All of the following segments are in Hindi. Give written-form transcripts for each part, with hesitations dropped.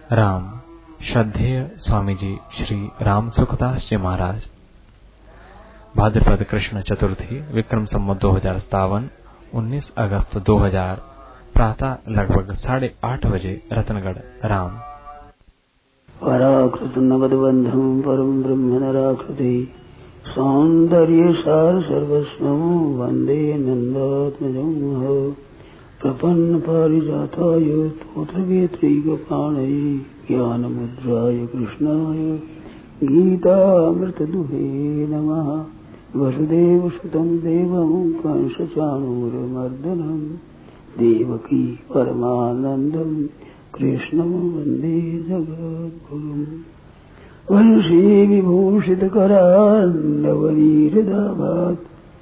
राम श्रद्धेय स्वामी जी श्री राम सुखदास जी महाराज। भाद्रपद कृष्ण चतुर्थी विक्रम संवत 2057 19 अगस्त 2000 प्रातः लगभग 8:30 बजे रतनगढ़। राम पराकृत नवदबंधम परम ब्रह्म नराकृति सौंदर्य सार सर्वस्वं वंदे नंदात्मजं प्रपन्न पारिजाताय स्तोत्रवेत्रैकपाणये ज्ञानमुद्राय कृष्णाय गीतामृतदुहे नमः। वसुदेवसुतं देवं कंसचाणूरमर्दनं देवकी परमानन्दं कृष्णं वन्दे जगद्गुरुम्। वंशी विभूषितकरान्नवनीरदाभात्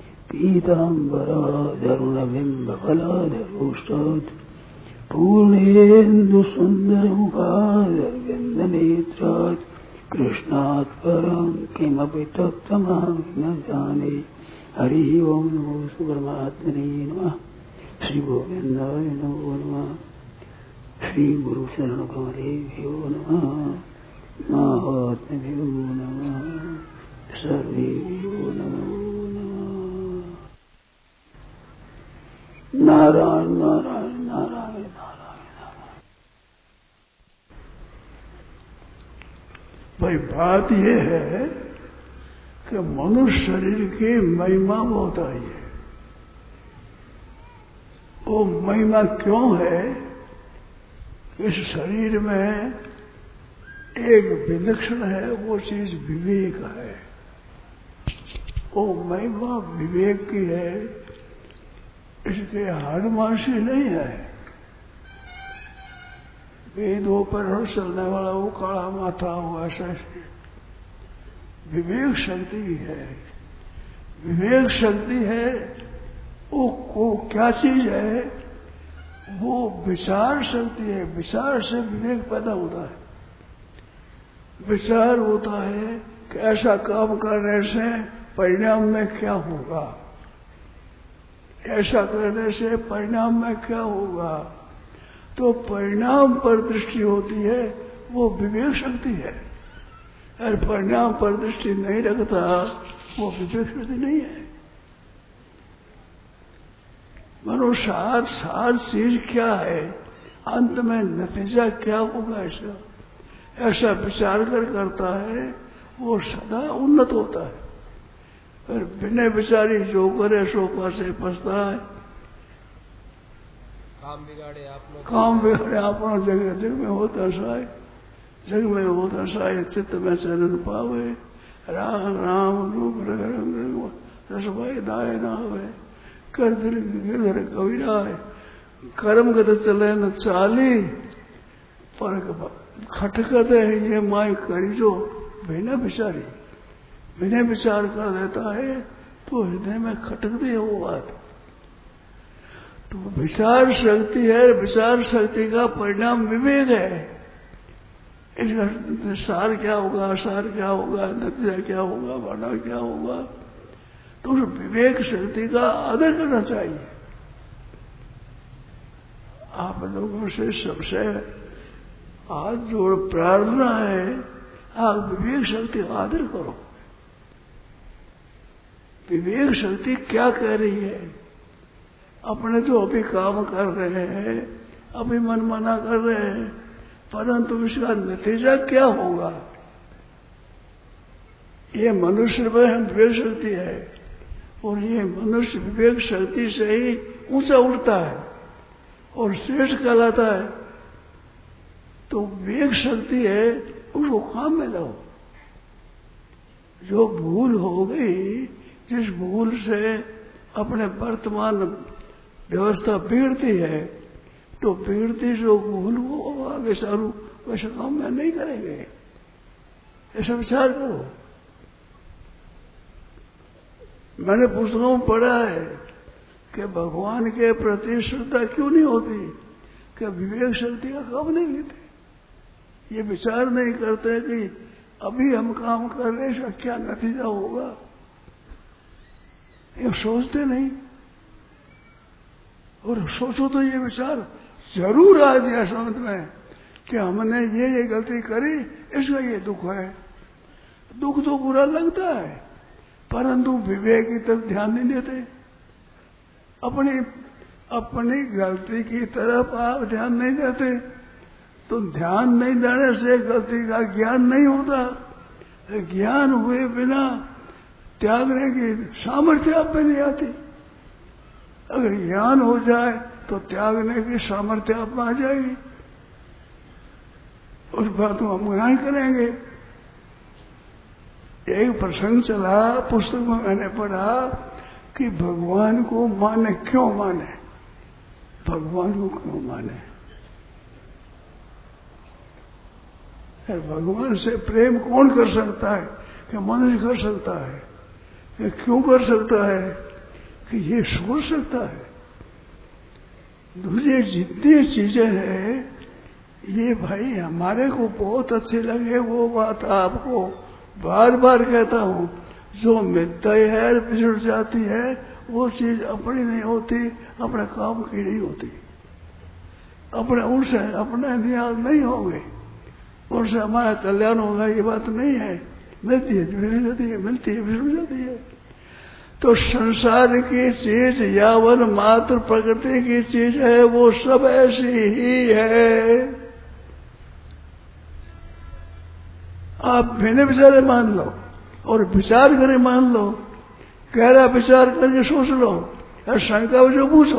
पीताम्बराधरुणबिम्बफलाधरोष्टात् पूर्णेन्दुसुन्दरमुखादरविन्दनेत्रात् कृष्णात् परं किमपि तत्त्वमहं न जाने। हरिः ओं नमो परमात्मने नमः। श्री गोविन्दाय नमो नमः। श्री गुरु शरण कमलेभ्यो नमः। महात्म्यो नमः। सर्वेभ्यो नमो नमः। नारायण नारायण नारायण नारायण। भाई बात यह है कि मनुष्य शरीर की महिमा बहुत आई है। वो महिमा क्यों है? इस शरीर में एक विलक्षण है, वो चीज विवेक है। वो महिमा विवेक की है, इसके हाड़मासी नहीं है। वेदों पर चलने वाला वो काला माथा हो, ऐसा विवेक शक्ति है। विवेक शक्ति है वो क्या चीज है? वो विचार शक्ति है। विचार से विवेक पैदा होता है। विचार होता है कि ऐसा काम करने से परिणाम में क्या होगा, ऐसा करने से परिणाम में क्या होगा। तो परिणाम पर दृष्टि होती है, वो विवेक शक्ति है। अगर परिणाम पर दृष्टि नहीं रखता, वो विवेक शक्ति नहीं है। मनुष्य सार चीज क्या है, अंत में नतीजा क्या होगा, ऐसा विचार कर करता है, वो सदा उन्नत होता है। फिर बिना विचारी जो करे सो पासे फंसता है। काम बिगाड़े आपनो जग में होता साय, जग में होता साय चित्त में चरण पावे। राम राम रूप रंग रसभाई दाय ना हवे कर दिल गिरधर कविराय। कर्म गत चले न चाली पर खटकत है ये माई करी जो बिना विचारी। बिना विचार कर देता है तो हृदय में खटकती है वो बात। तो विचार शक्ति है, विचार शक्ति का परिणाम विवेक है। इसका सार क्या होगा, सार क्या होगा, नतीजा क्या होगा, बढ़ा क्या होगा, तो उस विवेक शक्ति का आदर करना चाहिए। आप लोगों से सबसे आज जो प्रार्थना है, आप विवेक शक्ति का आदर करो। विवेक शक्ति क्या कह रही है? अपने तो अभी काम कर रहे हैं, अभी मन मना कर रहे हैं, परंतु इसका नतीजा क्या होगा, ये मनुष्य में विवेक शक्ति है। और ये मनुष्य विवेक शक्ति से ही ऊंचा उठता है और श्रेष्ठ कहलाता है। तो विवेक शक्ति है, उसको काम में लाओ। जो भूल हो गई, जिस भूल से अपने वर्तमान व्यवस्था बिगड़ती है, तो बिगड़ती जो भूल वो आगे सारू वैसे काम में नहीं करेंगे। ऐसा विचार करो। मैंने पुस्तकों में पढ़ा है कि भगवान के प्रति श्रद्धा क्यों नहीं होती, कि विवेक शक्ति का काम नहीं लेते। ये विचार नहीं करते कि अभी हम काम कर रहे हैं, क्या नतीजा होगा, ये सोचते नहीं। और सोचो तो ये विचार जरूर आ जाए समझ में कि हमने ये गलती करी, इसका ये दुख है। दुख तो बुरा लगता है, परंतु विवेक की तरफ ध्यान नहीं देते। अपनी गलती की तरफ आप ध्यान नहीं देते, तो ध्यान नहीं देने से गलती का ज्ञान नहीं होता। ज्ञान हुए बिना त्यागने की सामर्थ्य आप में नहीं आती। अगर ज्ञान हो जाए तो त्यागने की सामर्थ्य आप में आ जाएगी। उस बात को हम ग्रहण करेंगे। एक प्रसंग चला, पुस्तक में मैंने पढ़ा कि भगवान को माने क्यों माने, भगवान को क्यों माने। भगवान से प्रेम कौन कर सकता है? कि मनुष्य कर सकता है। कि क्यों कर सकता है? कि ये सोच सकता है। दूसरी जितनी चीजें हैं, ये भाई हमारे को बहुत अच्छी लगे, वो बात आपको बार बार कहता हूं। जो मिलता है बिछड़ जाती है, वो चीज अपनी नहीं होती, अपने काम की नहीं होती। अपने उनसे अपने नियाज नहीं होंगे, उनसे हमारा कल्याण होगा, ये बात नहीं है। मिलती है जुड़ी जाती है, मिलती है बिछड़ जाती है। तो संसार की चीज यावन मात्र प्रकृति की चीज है, वो सब ऐसी ही है। आप बिना विचारे मान लो और विचार करे मान लो, गहरा विचार करके सोच लो और शंका जो पूछो।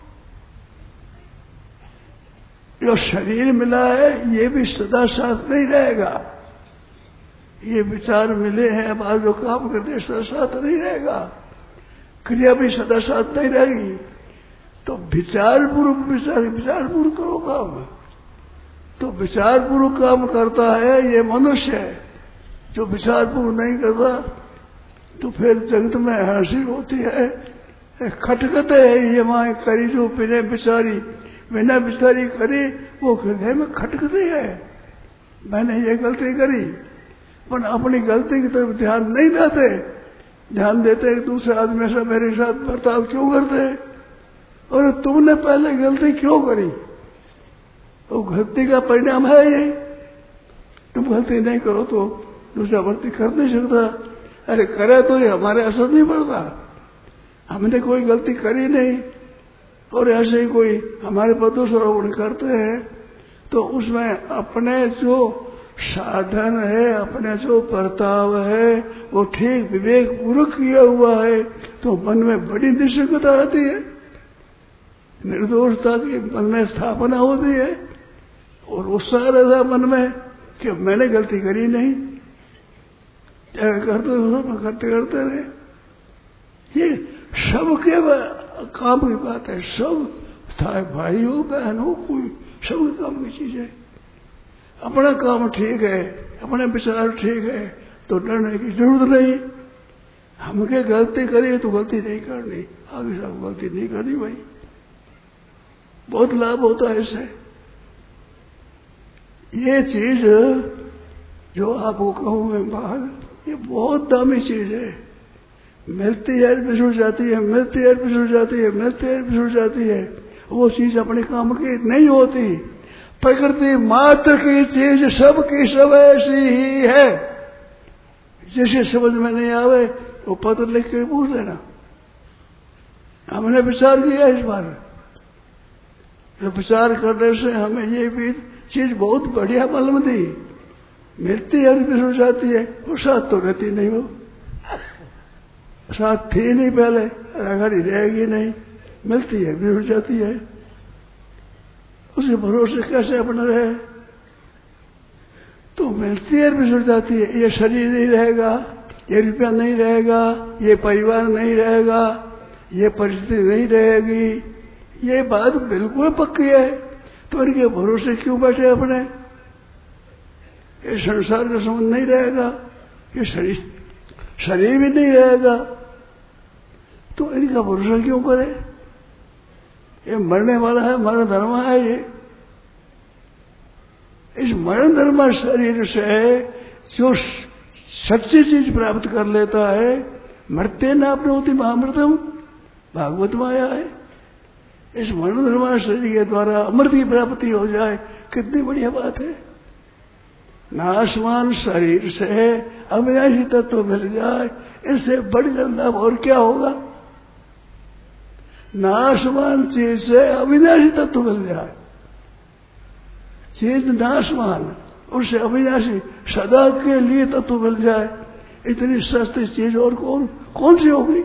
जो शरीर मिला है ये भी सदा साथ नहीं रहेगा। ये विचार मिले हैं, बाद जो काम करते सदा साथ नहीं रहेगा, क्रिया भी सदा साथ नहीं रहेगी। तो विचारपूर्वक विचारपूर्वक करो काम। तो विचारपूर्वक काम करता है ये मनुष्य है। जो विचारपूर्वक नहीं करता तो फिर जगत में हंसी होती है, खटकते है। ये माँ करी जो बिना विचारी करी, वो हृदय में खटकती है। मैंने ये गलती करी, पर अपनी गलती की तरफ ध्यान नहीं देते। ध्यान देते दूसरे आदमी से मेरे साथ बर्ताव क्यों करते, और तुमने पहले गलती क्यों करी। तो गलती का परिणाम है ये। तुम गलती नहीं करो तो दूसरा गलती कर नहीं सकता। अरे करे तो ये हमारे असर नहीं पड़ता। हमने कोई गलती करी नहीं, और ऐसे ही कोई हमारे पर दोषारोपण करते हैं, तो उसमें अपने जो साधन है, अपने जो बर्ताव है, वो ठीक विवेक पूर्वक किया हुआ है, तो मन में बड़ी निश्चितता आती है, निर्दोषता की मन में स्थापना होती है, और उत्साह रहता है मन में कि मैंने गलती करी नहीं। करते रहे। ये सबके काम की बात है। सब चाहे भाई हो बहन हो, कोई सबके काम की चीज है। अपना काम ठीक है, अपने विचार ठीक है, तो डरने की जरूरत नहीं। हमके गलती करी तो गलती नहीं करनी, आगे से गलती नहीं करनी भाई। बहुत लाभ होता है इससे। ये चीज जो आपको कहूं मैं बाहर, ये बहुत दामी चीज है। मिलती है बिछुड़ जाती है, मिलती है बिछुड़ जाती है, मिलती है बिछुड़ जाती है। वो चीज अपने काम की नहीं होती। प्रकृति मात्र की चीज सबकी सब ऐसी ही है। जिसे समझ में नहीं आवे वो पत्र लिख के पूछ लेना। हमने विचार किया इस बार। विचार करने से हमें ये भी चीज बहुत बढ़िया मालूम थी। मिलती है बिछुड़ जाती है, वो साथ तो रहती नहीं। वो साथ थी नहीं पहले, घड़ी रहेगी नहीं, मिलती है बिछुड़ जाती है। उसके भरोसे कैसे अपना रहे। तो मिलती है बिछुड़ जाती है। ये शरीर नहीं रहेगा, ये रुपया नहीं रहेगा, ये परिवार नहीं रहेगा, ये परिस्थिति नहीं रहेगी। ये बात बिल्कुल पक्की है। तो इनके भरोसे क्यों बैठे अपने। ये संसार का संबंध नहीं रहेगा, ये शरीर भी नहीं रहेगा, तो इनका भरोसा क्यों करे। ये मरने वाला है, मरण धर्म है। ये इस मरण धर्म शरीर से जो सच्ची चीज प्राप्त कर लेता है, मरते न अपनोति महामृतम, भागवत में आया है। इस मरण धर्म शरीर के द्वारा अमृत की प्राप्ति हो जाए कितनी बढ़िया बात है। नाशवान शरीर से अविनाशी तत्व मिल जाए, इससे बढ़कर लाभ और क्या होगा। नाशवान चीज से अविनाशी तत्व मिल जाए, चीज नाशवान उससे अविनाशी सदा के लिए तत्व मिल जाए, इतनी सस्ती चीज और कौन सी होगी।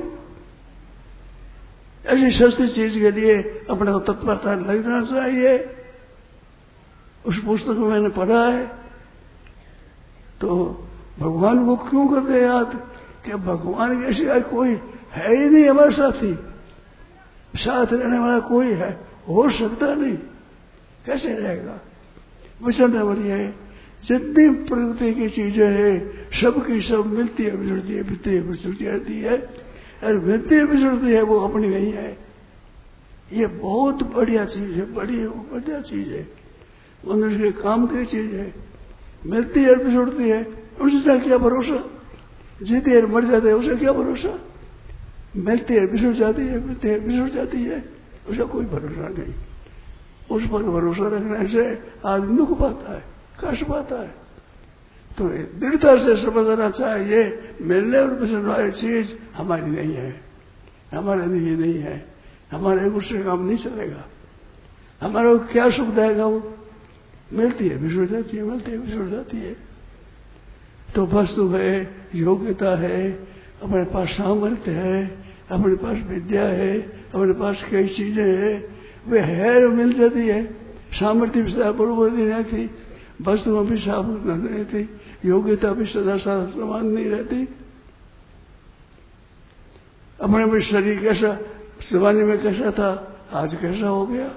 ऐसी सस्ती चीज के लिए अपने को तत्परता लगना चाहिए। उस पुस्तक में मैंने पढ़ा है, तो भगवान को क्यों करते याद कि भगवान के सिवाय कोई है ही नहीं हमारे साथी, साथ रहने वाला कोई है हो सकता नहीं, कैसे रहेगा। वचन वाली है, जितनी प्रकृति की चीजें हैं सबकी सब मिलती है बिछड़ती है, मिलती है बिछड़ती रहती है, और मिलती है बिछड़ती है वो अपनी नहीं है। ये बहुत बढ़िया चीज है, बढ़िया चीज है, मनुष्य के काम की चीज है। मिलती है बिछड़ती है, उससे क्या भरोसा। जीती है मर जाते है, उसे क्या भरोसा। मिलती है बिछड़ जाती है, मिलती है बिछड़ जाती है, उसका कोई भरोसा नहीं। उस पर भरोसा रखने से आदमी दुख पाता है, कष्ट पाता है। तो दृढ़ता से समझना चाहिए मिलने और बिछड़ने वाली चीज हमारी नहीं है, हमारे लिए नहीं है, हमारे उससे काम नहीं चलेगा। हमारा क्या सुख देगा वो। मिलती है बिछड़ जाती है, मिलती है बिछड़ जाती है। तो वस्तु है, योग्यता है, अपने पास सामर्थ्य है, अपने पास विद्या है, अपने पास कई चीजें हैं, वे है मिल जाती है। सामर्थ्य भी सदा बरोबर नहीं रहती, वस्तुओं भी सामर्थ्य नहीं रहती, योग्यता भी सदा समान नहीं रहती। अपने में शरीर कैसा जमाने में कैसा था, आज कैसा हो गया,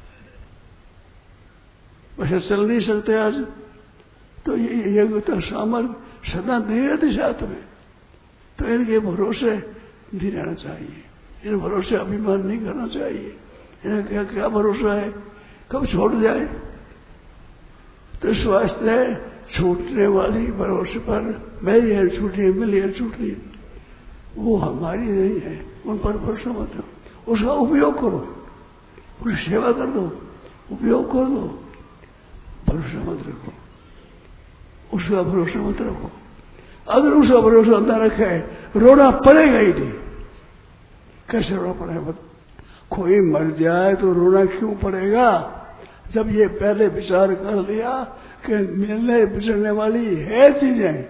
वैसे चल नहीं सकते आज। तो ये योग्यता सामर्थ्य सदा नहीं रहती साथ में, तो इनके भरोसे नहीं रहना चाहिए, इन भरोसे अभिमान नहीं करना चाहिए। इन्हें क्या क्या भरोसा है, कब छोड़ जाए। तो स्वास्थ्य है छूटने वाली भरोसे पर मेरी है छूटी, मिली है छूटी, वो हमारी नहीं है, उन पर भरोसा मत करो। उसका उपयोग करो, उसकी सेवा कर दो, उपयोग कर दो, भरोसा मत रखो, उसका भरोसा मत रखो। अगर उसका भरोसा न रखे रोना पड़ेगा ही नहीं। कैसे रोना पड़ेगा। कोई मर जाए तो रोना क्यों पड़ेगा, जब ये पहले विचार कर लिया कि मिलने बिछड़ने वाली है चीजें।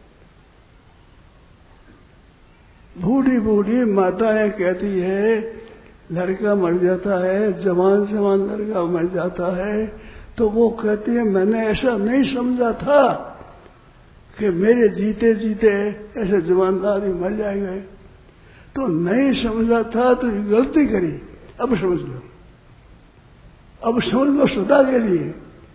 बूढ़ी बूढ़ी माताएं कहती है लड़का मर जाता है, जवान जवान लड़का मर जाता है, तो वो कहती है मैंने ऐसा नहीं समझा था कि मेरे जीते जीते ऐसे जवान आदमी मर जाएंगे, तो नहीं समझा था तो गलती करी, अब समझ लो, अब समझ लो सदा के लिए।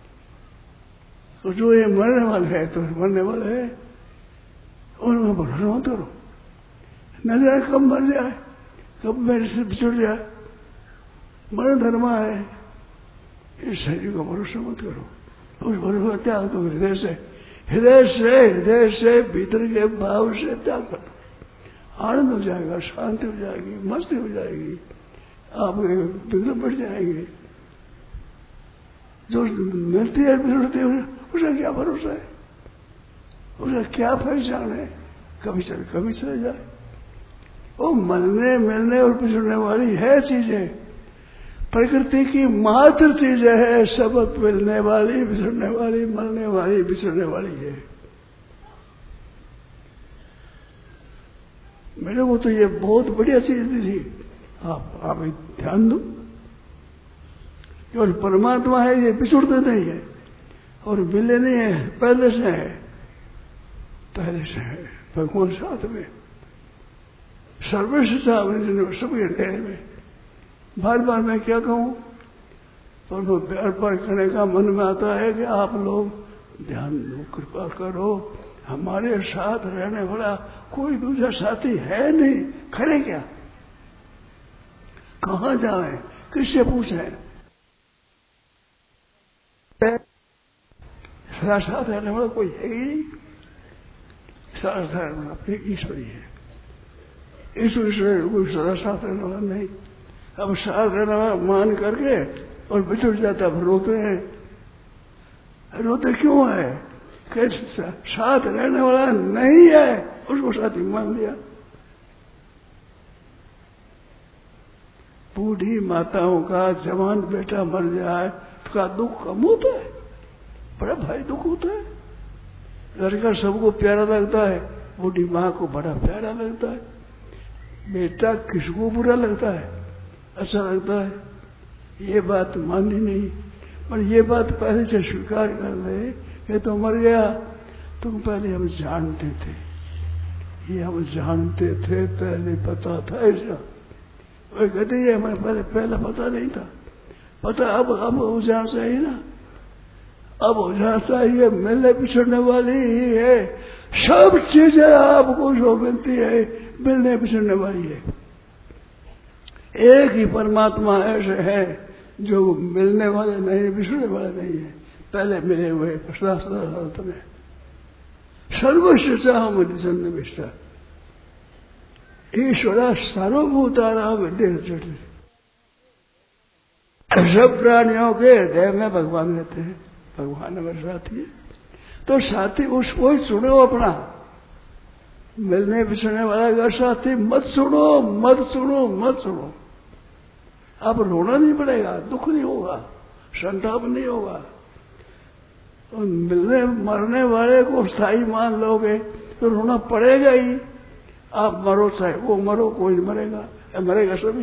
तो जो ये मरने वाले है तो मरने वाले है, उनका भरोसा मत करो। न जाए कब मर जाए, कब मेरे से बिछड़ जाए, मरण धर्म है, इस शरीर का भरोसा मत करो। उस भरोसा त्याग दो हृदय से, हृदय से भीतर के भाव से त्याग कर दो। आनंद हो जाएगा, शांति हो जाएगी, मस्ती हो जाएगी, आप बिगड़ बढ़ जाएंगे। जो मिलती है बिगड़ती है उसका क्या भरोसा है, उसका क्या पहचान है, कभी चले जाए। वो मिलने और बिछड़ने वाली है चीजें, प्रकृति की मात्र चीजें है, सब मिलने वाली, बिछड़ने वाली, मरने वाली, बिछड़ने वाली है। मेरे को तो ये बहुत बढ़िया चीज दी थी, आप ध्यान दो। केवल परमात्मा है, ये बिछुड़ते नहीं है और मिले नहीं है, पहले से है, पहले से है भगवान साथ में, सर्वेश सबके हृदय में। बार बार मैं क्या कहूं, पर वो प्यार पर करने का मन में आता है कि आप लोग ध्यान दो, कृपा करो, हमारे साथ रहने वाला कोई दूसरा साथी है नहीं, करे क्या, कहां जाए, किससे पूछे। सदा साथ रहने वाला कोई है ही नहीं, सदा साथ रहने वाला अपनी ईश्वरी है, ईश्वर कोई सदा साथ रहने वाला नहीं। अब साथ रहने वाला मान करके और बिछड़ जाता, फिर रोते हैं रोते क्यों है? कि साथ रहने वाला नहीं है, उसको साथी मान लिया। बूढ़ी माताओं का जवान बेटा मर जाए तो का दुख कम होता है? बड़ा भारी दुख होता है। लड़का सबको प्यारा लगता है, बूढ़ी माँ को बड़ा प्यारा लगता है। बेटा किसको बुरा लगता है? अच्छा लगता है। ये बात माननी नहीं, पर ये बात पहले से स्वीकार कर ले कि तो मर गया। तुम पहले हम जानते थे, ये हम जानते थे, पहले पता था ऐसा। वो कहते हैं हमें पहले पता नहीं था। पता अब हो जाना चाहिए ना, अब हो जाना चाहिए। मिलने बिछड़ने वाली ही है, सब चीजें आपको जो मिलती है मिलने बिछड़ने वाली है। एक ही परमात्मा ऐसे है जो मिलने वाले नहीं, बिछड़ने वाले नहीं है। पहले मिले हुए पश्चात में सर्वश्रेष्ठ सन्निविष्ट ईश्वरा सर्वभूतानां विद्यते। सब प्राणियों के हृदय में भगवान रहते हैं, भगवान हमारे साथी है। तो साथी उसको ही चुनो अपना। मिलने बिछड़ने वाला का साथी मत सुनो, मत सुनो, मत सुनो। अब रोना नहीं पड़ेगा, दुख नहीं होगा, संताप नहीं होगा। तो मिलने मरने वाले को स्थायी मान लोगे तो रोना पड़ेगा ही। आप मरो चाहे वो मरो, कोई मरेगा, मरेगा सभी।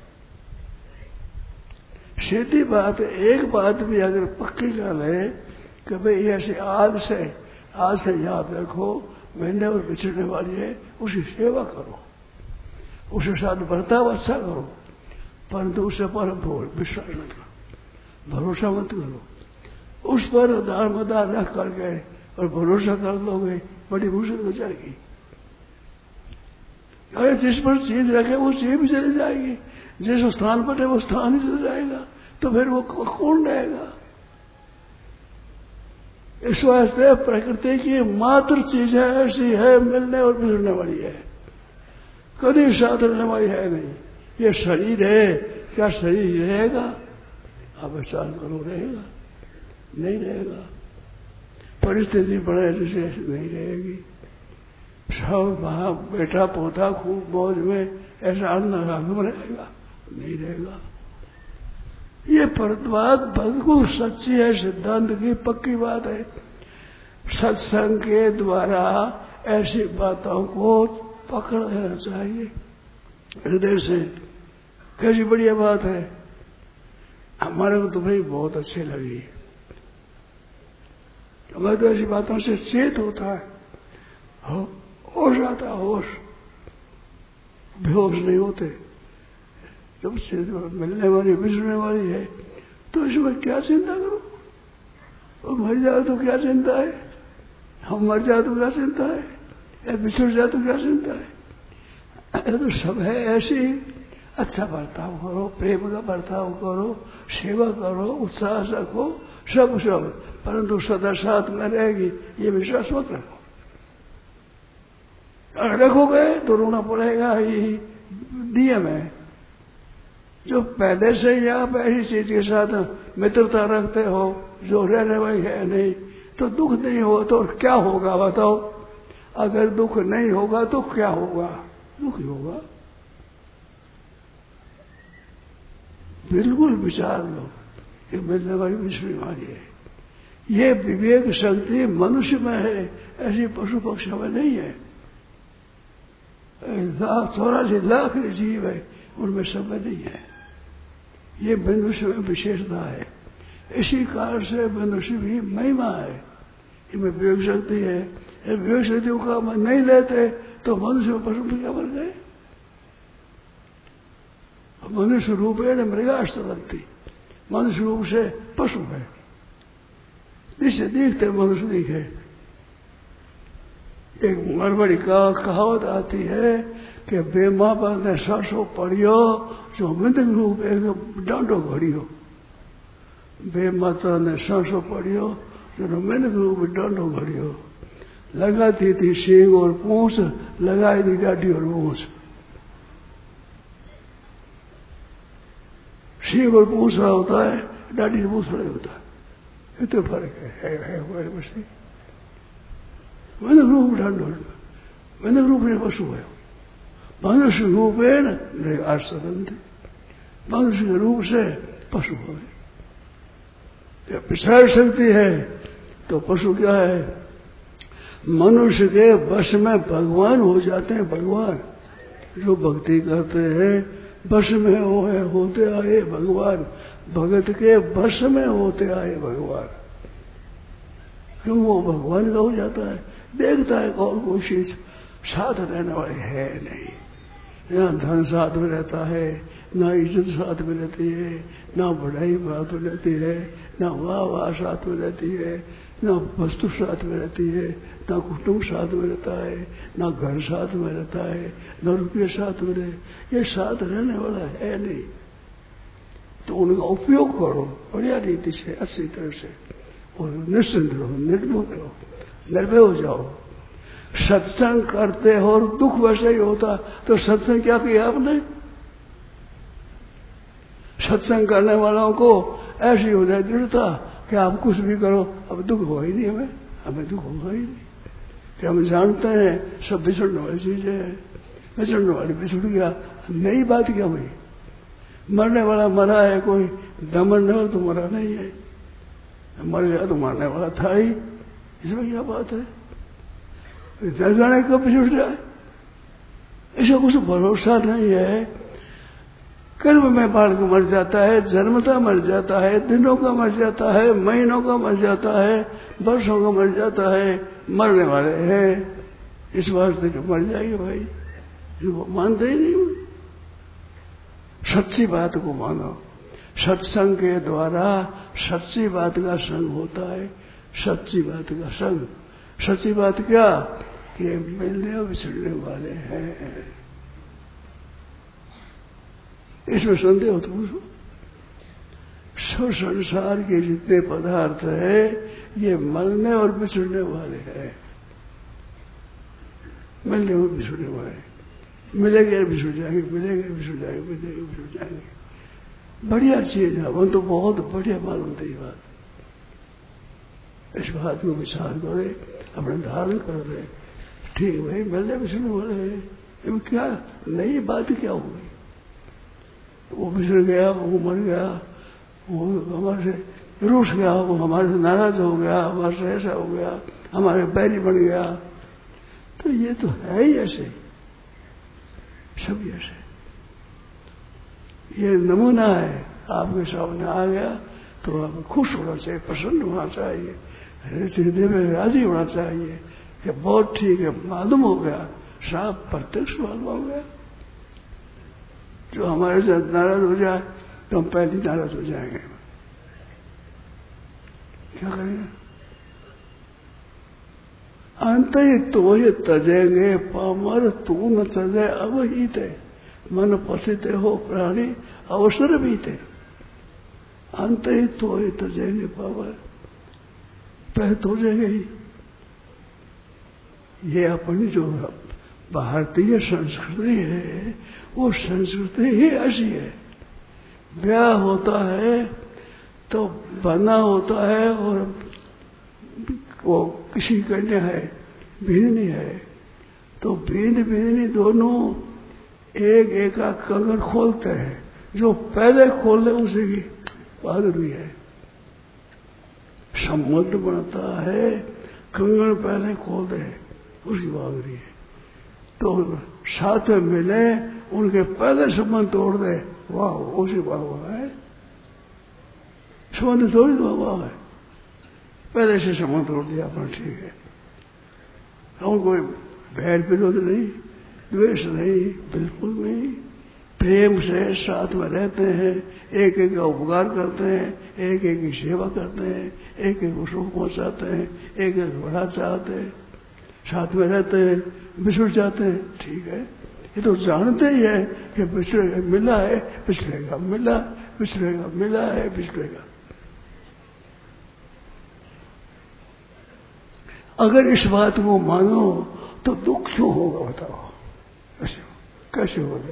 सीधी बात है। एक बात भी अगर पक्की कर ले कि भाई ऐसे आज से याद रखो, मिलने और बिछड़ने वाली है, उसकी सेवा करो, उसके साथ बर्ताव अच्छा करो, परंतु उससे पर विश्वास मत करो, भरोसा मत करो। उस पर उदार मदार रख करके और भरोसा कर लोगे, बड़ी मुश्किल हो जाएगी। अरे जिस पर चीज रखे वो चीज भी चली जाएगी, जिस स्थान पर है वो स्थान ही चला जाएगा, तो फिर वो कौन रहेगा? इस वास्ते प्रकृति की मात्र चीजें ऐसी है, मिलने और बिछड़ने वाली है, कभी साथ रहने वाली है नहीं। ये शरीर है, क्या शरीर रहेगा? आप विचार करो, रहेगा? नहीं रहेगा। परिस्थिति बड़े जैसे नहीं रहेगी। सब वहां बेटा पोता खूब मौज में ऐसा अन्न रहेगा? नहीं रहेगा। ये बात बिल्कुल सच्ची है, सिद्धांत की पक्की बात है। सत्संग के द्वारा ऐसी बातों को पकड़ लेना चाहिए हृदय से। कैसी बढ़िया बात है, हमारे को तो भाई बहुत अच्छी लगी। हमारे तो ऐसी बातों से चेत होता है, होश आता, होश, बेहोश नहीं होते। जब से मिलने वाली बिछड़ने वाली है तो इसमें क्या चिंता करो? वो मर जाए तो क्या चिंता है? हम मर जाए तो क्या चिंता है? या बिछड़ जाए तो क्या चिंता है? तो सब है ऐसी। अच्छा बर्ताव करो, प्रेम का बर्ताव करो, सेवा करो, उत्साह रखो, सब, परंतु सदा साथ में रहेगी ये विश्वास मत रखो। रखोगे तो रोना पड़ेगा ही। नियम है। जो पहले से ही आप ऐसी चीज के साथ मित्रता रखते हो जो रहने वाली है नहीं, तो दुख नहीं हो तो क्या होगा बताओ? अगर दुख नहीं होगा तो क्या होगा? दुख ही होगा। बिल्कुल विचार लो कि मिलने वाली बिछड़ने वाली है। ये विवेक शक्ति मनुष्य में है, ऐसी पशु पक्षी में नहीं है। 84 लाख जीव है, उनमें सब में नहीं है। ये मनुष्य में विशेषता है। इसी कारण से मनुष्य भी महिमा है, इनमें विवेक शक्ति है। विवेक शक्ति का नहीं लेते तो मनुष्य में पशु क्या बन गए? मनुष्य रूप है मृगास्त्र लगती, मनुष्य रूप से पशु है। जिससे दिखते मनुष्य दिखे। एक मरबड़ी का कहावत आती है कि बेमापा ने सासो पड़ियो जो मृदंग रूप एकदम डांडो घड़ियो। बेमाता ने सासो पड़ियो जो मृदंग रूप डांडो घड़ियो। लगाती थी सींग और पूंछ, लगाई थी डाढ़ी और पूंछ। सींग और पूंछ रहा होता है, डाढ़ी और पूंछ रहा होता है। इतना फर्क है बस नहीं। मैंने रूप ढांढो मैंने रूप ने पशु है मनुष्य रूप है न आज संबंध मनुष्य के रूप से पशु हो गए। जब पिछाड़ सकती है तो पशु क्या है? मनुष्य के वश में भगवान हो जाते हैं। भगवान जो भक्ति करते हैं वश में होते आए भगवान, भगत के वश में होते आए भगवान। क्यों? वो भगवान का हो जाता है। देखता है और कोई चीज साथ रहने वाली है नहीं। यहाँ धन साथ में रहता है, ना इज्जत साथ में रहती है, ना बढ़ाई साथ में रहती है, ना वाह साथ में रहती है, ना वस्तु साथ में रहती है, ना कुटुंब साथ में रहता है, ना घर साथ में रहता है, ना रुपये साथ में रहे। ये साथ रहने वाला है नहीं। तो उनका उपयोग करो बढ़िया रीति से, अच्छी तरह से, और निश्चिंत रहो, निर्भय रहो, निर्भय हो जाओ। सत्संग करते हो और दुख वैसे ही होता तो सत्संग क्या किया आपने? सत्संग करने वालों को ऐसी हो जाए दृढ़ता कि आप कुछ भी करो अब दुख हो ही नहीं, हमें दुख होगा ही नहीं। कि हम जानते हैं सब बिछड़ने वाली चीजें हैं, बिछड़ने वाली बिछड़ गया, नई बात क्या हुई? मरने वाला मरा है, कोई दमन वाला तो मरा नहीं है, मर गया तो मरने वाला था ही, इसमें क्या बात है? जाने कब बिछड़ जाए ऐसा कुछ भरोसा नहीं है। कर्म में बालक मर जाता है, जन्मता मर जाता है, दिनों का मर जाता है, महीनों का मर जाता है, वर्षों का मर जाता है, मरने वाले हैं। इस वास्ते कि मर जाएंगे भाई, जो मानते ही नहीं। सच्ची बात को मानो। सत्संग के द्वारा सच्ची बात का संग होता है। सच्ची बात का संग, सच्ची बात क्या? कि मिलने और बिछड़ने वाले हैं। इसमें संदेह हो तो पूछो। सब संसार के जितने पदार्थ है ये मिलने और बिछड़ने वाले हैं। मिलने और बिछड़ने वाले, मिलेंगे बिछड़ जाएंगे, मिलेंगे बिछड़ जाएंगे, मिलेंगे बिछड़ जाएंगे। बढ़िया चीज है, वो तो बहुत बढ़िया मालूम थी बात। इस बात को विचार करे, अपने धारण कर दे। ठीक भाई, मिलने बिछड़ने वाले हैं, क्या नई बात क्या हो गई? वो बिछड़ गया, वो मर गया, वो हमारे से रूठ गया, वो हमारे से नाराज हो गया, हमारे से ऐसा हो गया, हमारे बैरी बन गया। तो ये तो है ही ऐसे, सब ऐसे। ये नमूना है, आपके सामने आ गया तो आप खुश होना चाहिए, प्रसन्न होना चाहिए, हृदय में राजी होना चाहिए कि बहुत ठीक है, मालूम हो गया, साफ प्रत्यक्ष मालूम हो गया। जो हमारे साथ नाराज हो जाए तो हम पहले नाराज हो जाएंगे। क्या करेंगे? अंत ही तो ये तजेंगे पामर, तू न तजे अब ही थे, मन पसीते हो प्राणी अवसर भी थे। अंत ही तो ये तजेंगे पामर, पहले तो जाएंगे ही। ये अपनी जो भारतीय संस्कृति है वो संस्कृति ही ऐसी है। ब्याह होता है तो बना होता है और वो किसी कन्या है, बीनी है, तो बीनी दोनों एक एक का कंगन खोलते हैं। जो पहले खोल ले उसी की बहादुरी है। संबंध बनता है, कंगन पहले खोल दे उसकी बहादुरी है। तो साथ में मिले, उनके पहले संबंध तोड़ दे, वाह उसी वाह है। संबंध थोड़ी तो वाह है, पहले से संबंध तोड़ दिया अपना, ठीक है। और कोई बैर विरोध नहीं, द्वेष नहीं, बिल्कुल नहीं। प्रेम से साथ में रहते हैं, एक एक का उपकार करते हैं, एक एक की सेवा करते हैं, एक एक को सुख पहुंचाते हैं, एक एक बढ़ा चाहते हैं, साथ में रहते हैं, बिछड़ जाते हैं, ठीक है। ये तो जानते ही है कि बिछड़ेगा, मिला है बिछड़ेगा, मिला बिछड़ेगा, मिला है बिछड़ेगा। अगर इस बात को मानो तो दुख क्यों होगा बताओ? कैसे होगा?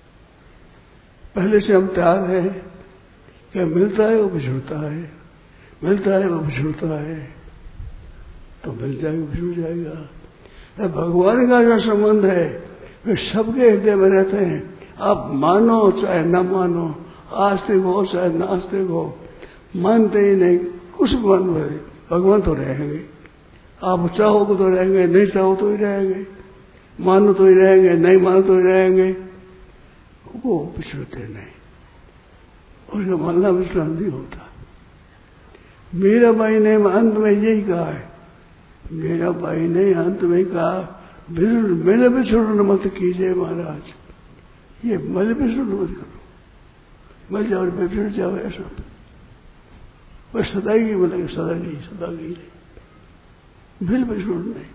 पहले से हम तैयार हैं कि मिलता है वो बिछड़ता है, मिलता है वो बिछुड़ता है, तो मिल जाएगा बिछुड़ जाएगा। भगवान का जो संबंध है वे सबके हृदय में रहते हैं। आप मानो चाहे न मानो, आस्तिक हो चाहे नास्तिक हो, मानते ही नहीं कुछ मान रहे, भगवान तो रहेंगे। आप चाहो तो रहेंगे, नहीं चाहो तो ही रहेंगे, मानो तो ही रहेंगे, नहीं मानो तो ही रहेंगे। वो बिछड़ते नहीं, उसका मानना विश्राम नहीं होता। मीराबाई ने अंत में यही कहा है, मीराबाई ने अंत में कहा मिल बिछुड़न मत कीजिए महाराज, ये मिल बिछुड़न मत करो, मिल जाओ बिछड़ जाओ, ऐसा बस सदा ही बोलेंगे, सदा गई नहीं, मिल बिछुड़ नहीं।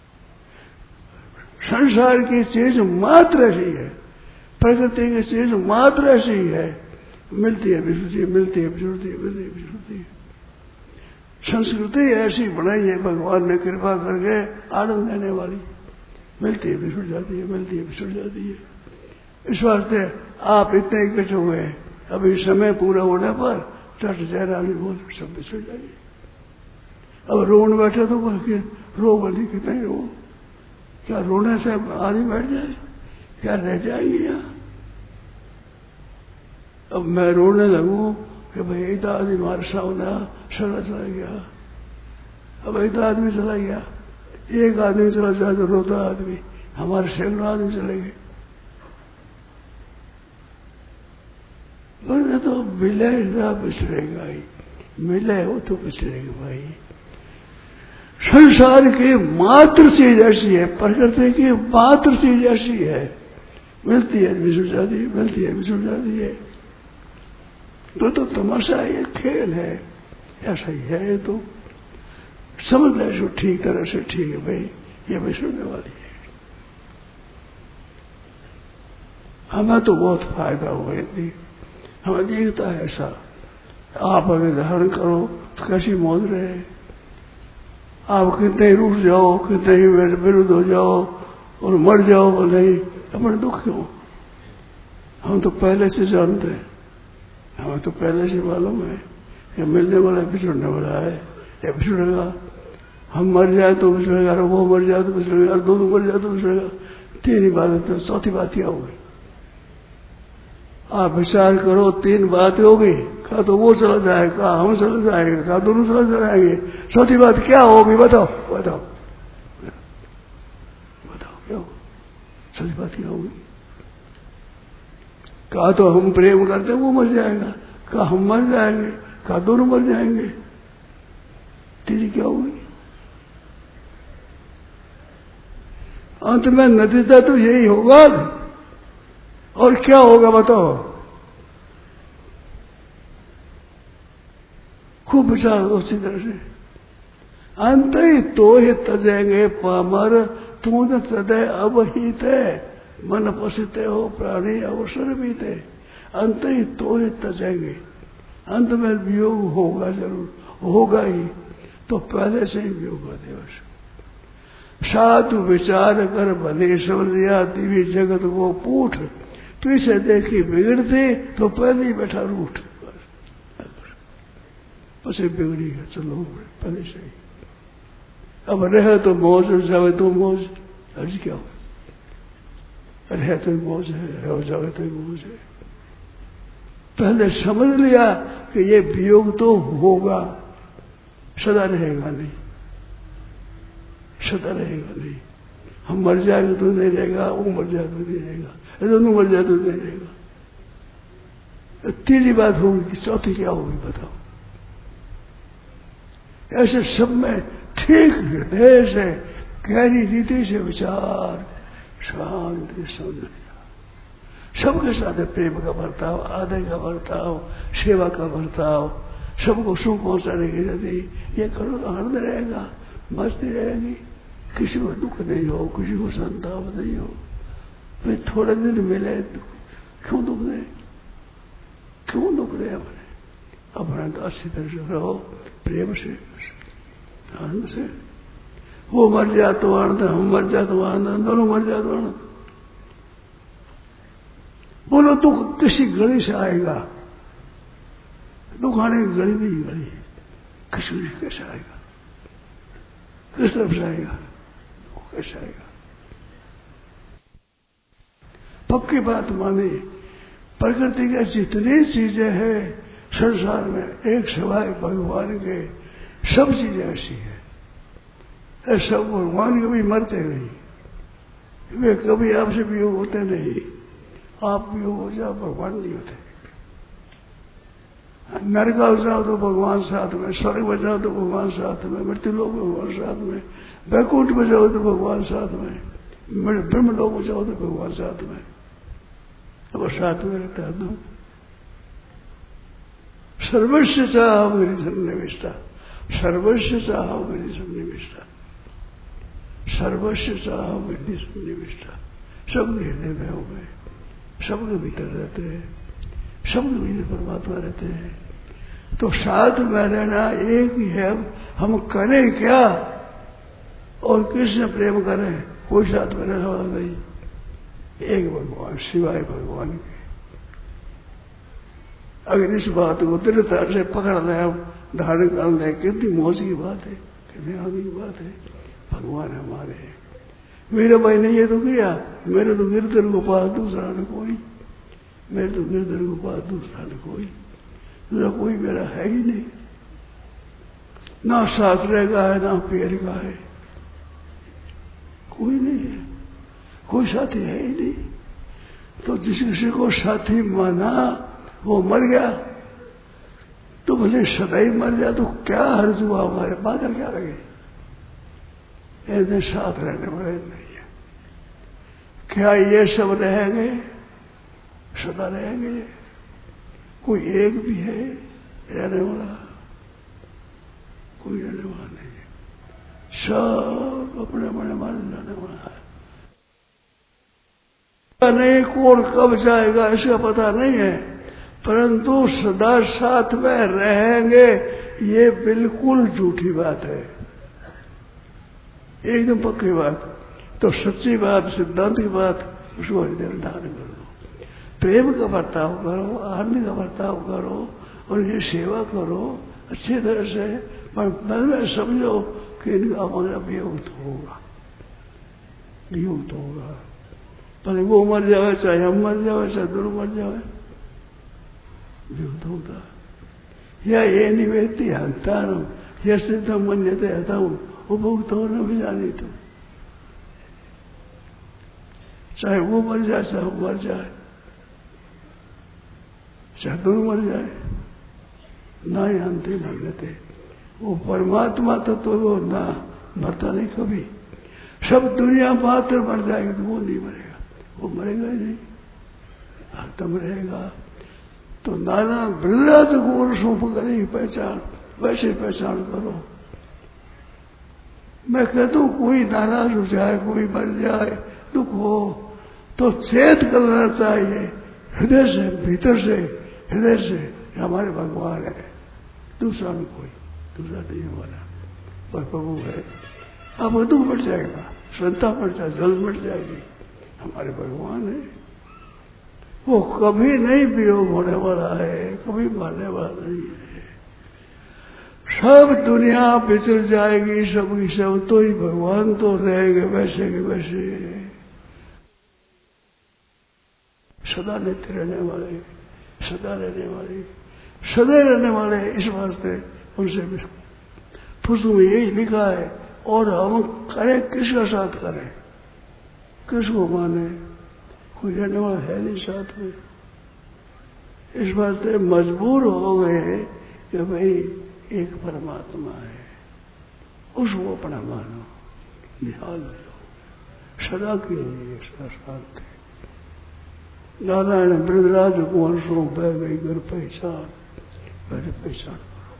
संसार की चीज मात्र ऐसी है, प्रकृति की चीज मात्र ऐसी है, मिलती है बिछुड़ती है, मिलती है बिछुड़ती है, मिलती है बिछुड़ती है। संस्कृति ऐसी बनाई है भगवान ने कृपा करके, आनंद देने वाली, मिलती है बिछुड़ जाती है, मिलती है बिछुड़ जाती है। इस वास्ते आप इतने इकट्ठे हुए हैं, अभी समय पूरा होने पर चट जयरानी बोल सब बिछुड़ जाएगी। अब रोने बैठे तो रो बोली कितने रो, क्या रोने से आदमी बैठ जाए, क्या रह जाएगी यहाँ। अब मैं रोने लगूं कि भाई एक आदमी हमारे सामने चला गया, अब एक आदमी चला गया, एक आदमी चला जाए तो रोता आदमी, हमारे सैकड़ों आदमी चले गए। बोले तो मिले ना बिछड़ेगा ही, मिले वो तो बिछड़ेगा भाई। संसार की मात्र चीज ऐसी है, प्रकृति की मात्र चीज ऐसी है, मिलती है बिछुड़ जाती है, मिलती है बिछुड़ जाती है। तो तमाशा है, खेल है, ऐसा ही है। तो समझ ले जो ठीक तरह से ठीक है भाई, ये बिछुड़ने वाली है। हमें तो बहुत फायदा हुआ इतनी, हमें दिखता है ऐसा। आप अगर धारण करो तो कैसी मौज रहे, आप कितने रूठ जाओ, कितने ही विरुद्ध हो जाओ और मर जाओ, नहीं अपने दुख क्यों। हम तो पहले से जानते हैं, हमें तो पहले से मालूम है कि मिलने वाला बिछड़ने वाला है, या बिछड़ेगा। हम मर जाए तो बिछड़ेगा, वो मर जाए तो बिछड़ेगा, दोनों मर जाए तो बिछड़ेगा। तीन ही बात है, तो चौथी बात क्या होगी। आप विचार करो, तीन बातें होगी, कहा तो वो चला जाएगा, कहा हम चला जाएंगे, कहा दोनों चला जाएंगे, चौथी बात क्या होगी बताओ बताओ बताओ, क्या होगी चौथी बात क्या होगी। कहा तो हम प्रेम करते वो मर जाएगा, कहा हम मर जाएंगे, कहा दोनों मर जाएंगे, तीसरी क्या होगी। अंत में नतीजा तो यही होगा, और क्या होगा बताओ। खूब विचार उसी तरह से। अंत ही तो ही तजेंगे पामर, तू न तदय अब ही तय, मन पसिते हो प्राणी अवसर भी थे। अंत ही तो ही तजेंगे, अंत में वियोग होगा, जरूर होगा ही, तो पहले से ही वियोग कर दिवस। साधु विचार कर भले समझिया, दिव्य जगत को पूठ, पीछे देखी बिगड़ती तो पहले ही बैठा रूठ, पसे बिगड़ी है, चलो पहले से ही। अब रहे तो मौज, जावे तो मौज, अर्ज क्या हो, रहे तो मौज है, रह जावे तो मौज है। पहले समझ लिया कि ये वियोग तो होगा, सदा रहेगा नहीं, सदा रहेगा नहीं। हम मर जाएंगे तो नहीं रहेगा, वो मर जाए तो नहीं रहेगा, दोनों मर जाए तो नहीं रहेगा। तीसरी बात होगी, चौथी क्या होगी बताओ। ऐसे सब में ठीक हृदय से गहरी रीति से विचार, शांति समझ, सबके साथ प्रेम का बर्ताव, आदर का बर्ताव, सेवा का बर्ताव, सबको सुख पहुंचाने की यदि ये करो तो आनंद रहेगा, मस्ती रहेगी, किसी को दुख नहीं हो, किसी को संताप नहीं हो। भाई थोड़े दिन मिले क्यों दुख दे, क्यों दुख दे। अपने तो अच्छी तरह से रहो, प्रेम से, आनंद से। वो मर जाए तो आनंद, हम मर जाए तो आनंद, दोनों मर जाए तो आनंद। बोलो दुख किसी गली से आएगा, दुख आने की गली नहीं गली है, किसी ने कैसे आएगा, किस तरफ से आएगा, कैसे आएगा। पक्की बात माने, प्रकृति के जितनी चीजें हैं संसार में, एक सिवाय भगवान के सब चीजें ऐसी है। सब भगवान कभी मरते नहीं, वे कभी आपसे वियोग होते नहीं। आप वियोग हो जाओ, भगवान नहीं होते। नरक में जाओ तो भगवान साथ में, स्वर्ग में जाओ तो भगवान साथ में, मृत्युलोक में भगवान साथ में, वैकुंठ में जाओ तो भगवान साथ में, ब्रह्मलोक में जाओ तो भगवान साथ में। अब साथ में रहता है तुम। सर्वस्व चाह मेरी सन्निविष्टा, सर्वस्व चाह मेरी सन्निविष्टा, सर्वस्व चाह मेरी सन्निविष्टा। सब हृदय में हो गए, सबके भीतर रहते हैं, सबके भीतर परमात्मा रहते हैं। तो साथ में रहना एक ही है। हम करें क्या और किसने प्रेम करें, कोई साथ में रहने वाला नहीं, एक भगवान सिवाय भगवान के। अगर इस बात को दृढ़ता से पकड़ लें, धारण कर लें, कितनी मौज की बात है, कितनी आनंद की बात है। भगवान हमारे हैं। मेरे भाई ने ये तो किया, मेरे तो गिरधर को पास दूसरा न कोई, मेरे तो गिरधर को पास दूसरा न कोई, दूसरा कोई मेरा है ही नहीं। ना शास्त्र का है, ना पेड़ का है, कोई नहीं है, कोई साथी है ही नहीं। तो जिस किसी को साथी माना वो मर गया, तो भले सदैव मर जाए तो क्या हर्ज हुआ, हमारे बादल क्या लगे। ऐसे साथ रहने वाले नहीं है। क्या ये सब रहेंगे, सदा रहेंगे? कोई एक भी है रहने वाला? कोई रहने वाला नहीं है। सब अपने अपने मान रहने वाला है। नहीं कौन कब जाएगा इसका पता नहीं है, परंतु सदा साथ में रहेंगे ये बिल्कुल झूठी बात है, एकदम पक्की बात। तो सच्ची बात, सिद्धांत की बात, उसको हृदय में धारण कर लो। प्रेम का बर्ताव करो, आनंद का बर्ताव करो और ये सेवा करो अच्छी तरह से, पर मन में समझो कि इनका हमारा वियोग तो होगा, वियोग तो होगा। पर वो मर जाए, चाहे हम मर जाए, चाहे दोनों मर जाए, वियोग तो होता। या ये निवेदी हंतारम या सिद्धम मन्यते हताऊं उपभोक्ता न भी जानी तुम। चाहे वो मर जाए, चाहे वो मर जाए, चाहे दोनों मर जाए, ना ही अंतिम मन्यते। वो परमात्मा तो वो ना मरता नहीं कभी। सब दुनिया मात्र मर जाएगी तो वो नहीं मरेगा, वो मरेगा ही नहीं, हरदम रहेगा। तो नाना वृहद गुण सूप करेगी पहचान, वैसे पहचान करो। मैं कहता हूं कोई नाराज हो जाए, कोई मर जाए, दुख हो, तो चेत करना चाहिए हृदय से, भीतर से, हृदय से, हमारे भगवान है, दूसरा नहीं कोई, दूसरा नहीं हमारा, पर प्रभु है। अब दुख बढ़ जाएगा, श्रद्धा बढ़ जाए, जल्द बढ़ जाएगी, हमारे भगवान है। वो कभी नहीं वियोग होने वाला है, कभी मरने वाला नहीं है। सब दुनिया बिछड़ जाएगी, सबकी सब, तो ही भगवान तो रहेंगे वैसे के वैसे, सदा नित्य रहने वाले, सदा रहने वाले, सदा रहने वाले। इस वास्ते उनसे पुस्तक में यही लिखा है। और हम करें किसका साथ करें, किसको माने, कोई रहने वाला है नहीं साथ में। इस वास्ते मजबूर हो गए कि भाई एक परमात्मा है, उसको अपना मानो, निहाल लो सदा के लिए, सदा शांत है। नारायण वृद्धराज वंशों बह गई घर पहचान, पहले पहचान करो,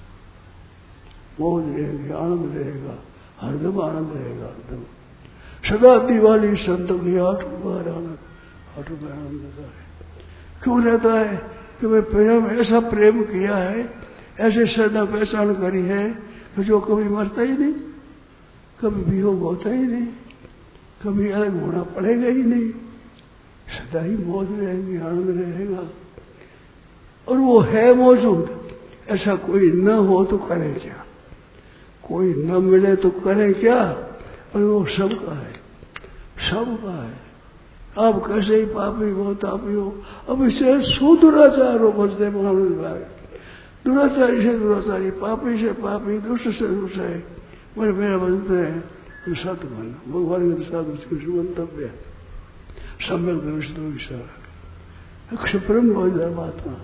मौज रहेगी, आनंद रहेगा, हरदम आनंद रहेगा, हरदम सदा। दिवाली संतों की 8 बार आनंद, 8 बार आनंद रहता है। क्यों रहता है? कि मैं प्रेम, ऐसा प्रेम किया है, ऐसे श्रद्धा पहचान करी है कि जो कभी मरता ही नहीं, कभी वियोग होता ही नहीं, कभी अलग होना पड़ेगा ही नहीं, सदा ही मौज रहेगी, आनंद रहेगा। और वो है मौजूद, ऐसा कोई न हो तो करें क्या, कोई न मिले तो करें क्या, और वो सबका है, सबका है। आप कैसे ही पापी हो तापी हो, अब इसे सो दुराचार हो बचते दुराचारी से दुराचारी, पापी से पापी, दुष्ट से दुष्ट है, मेरा बनते हैं सत्य मन भगवान के साथ उसकी मंतव्य सम्यक भविष्य क्षिप्रम हो जाए महात्मा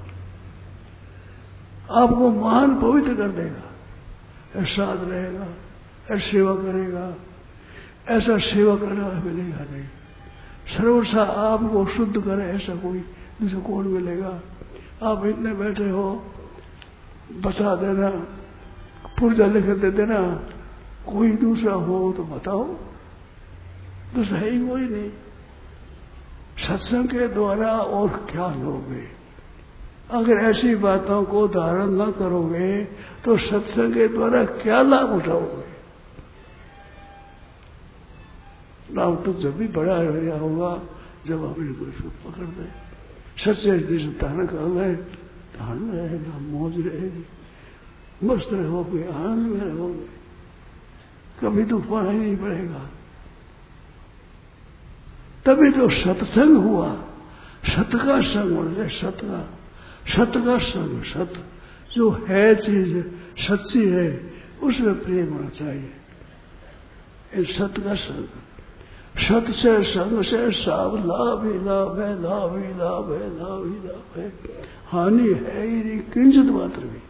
आपको महान पवित्र कर देगा। साध रहेगा, ऐसा सेवा करेगा, ऐसा सेवा करना मिलेगा नहीं। सर्वसा आपको शुद्ध करे ऐसा कोई दूसरा कौन मिलेगा। आप इतने बैठे हो, बता देना, पुर्जा लिख दे देना, कोई दूसरा हो तो बताओ, दूसरा है ही कोई नहीं। सत्संग के द्वारा और क्या लोगे, अगर ऐसी बातों को धारण न करोगे तो सत्संग के द्वारा क्या लाभ उठाओगे। लाभ तो जब भी बड़ा होगा जब हम इनको पकड़ दे, सच्चे हृदय से धारण कर ले, धारण रहेगा, मौज रहेगी, मस्त रहोगे, आनंद में रहोगे, कभी तो पढ़ा ही नहीं पड़ेगा। तभी तो सत्संग हुआ, सत का संग होना चाहिए, सत का संग, सत जो है चीज सच्ची है उसमें प्रेम होना चाहिए। इस सत का संग, सत से संग से सब लाभ ही लाभ है, लाभ ही लाभ है, लाभ ही लाभ है, हानि है ही नहीं किंचित मात्र भी।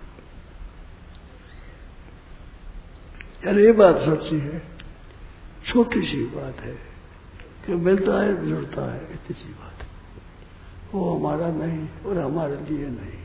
यार ये बात सच्ची है, छोटी सी बात है कि मिलता है जुड़ता है, इतनी सी बात है। वो हमारा नहीं और हमारे लिए नहीं।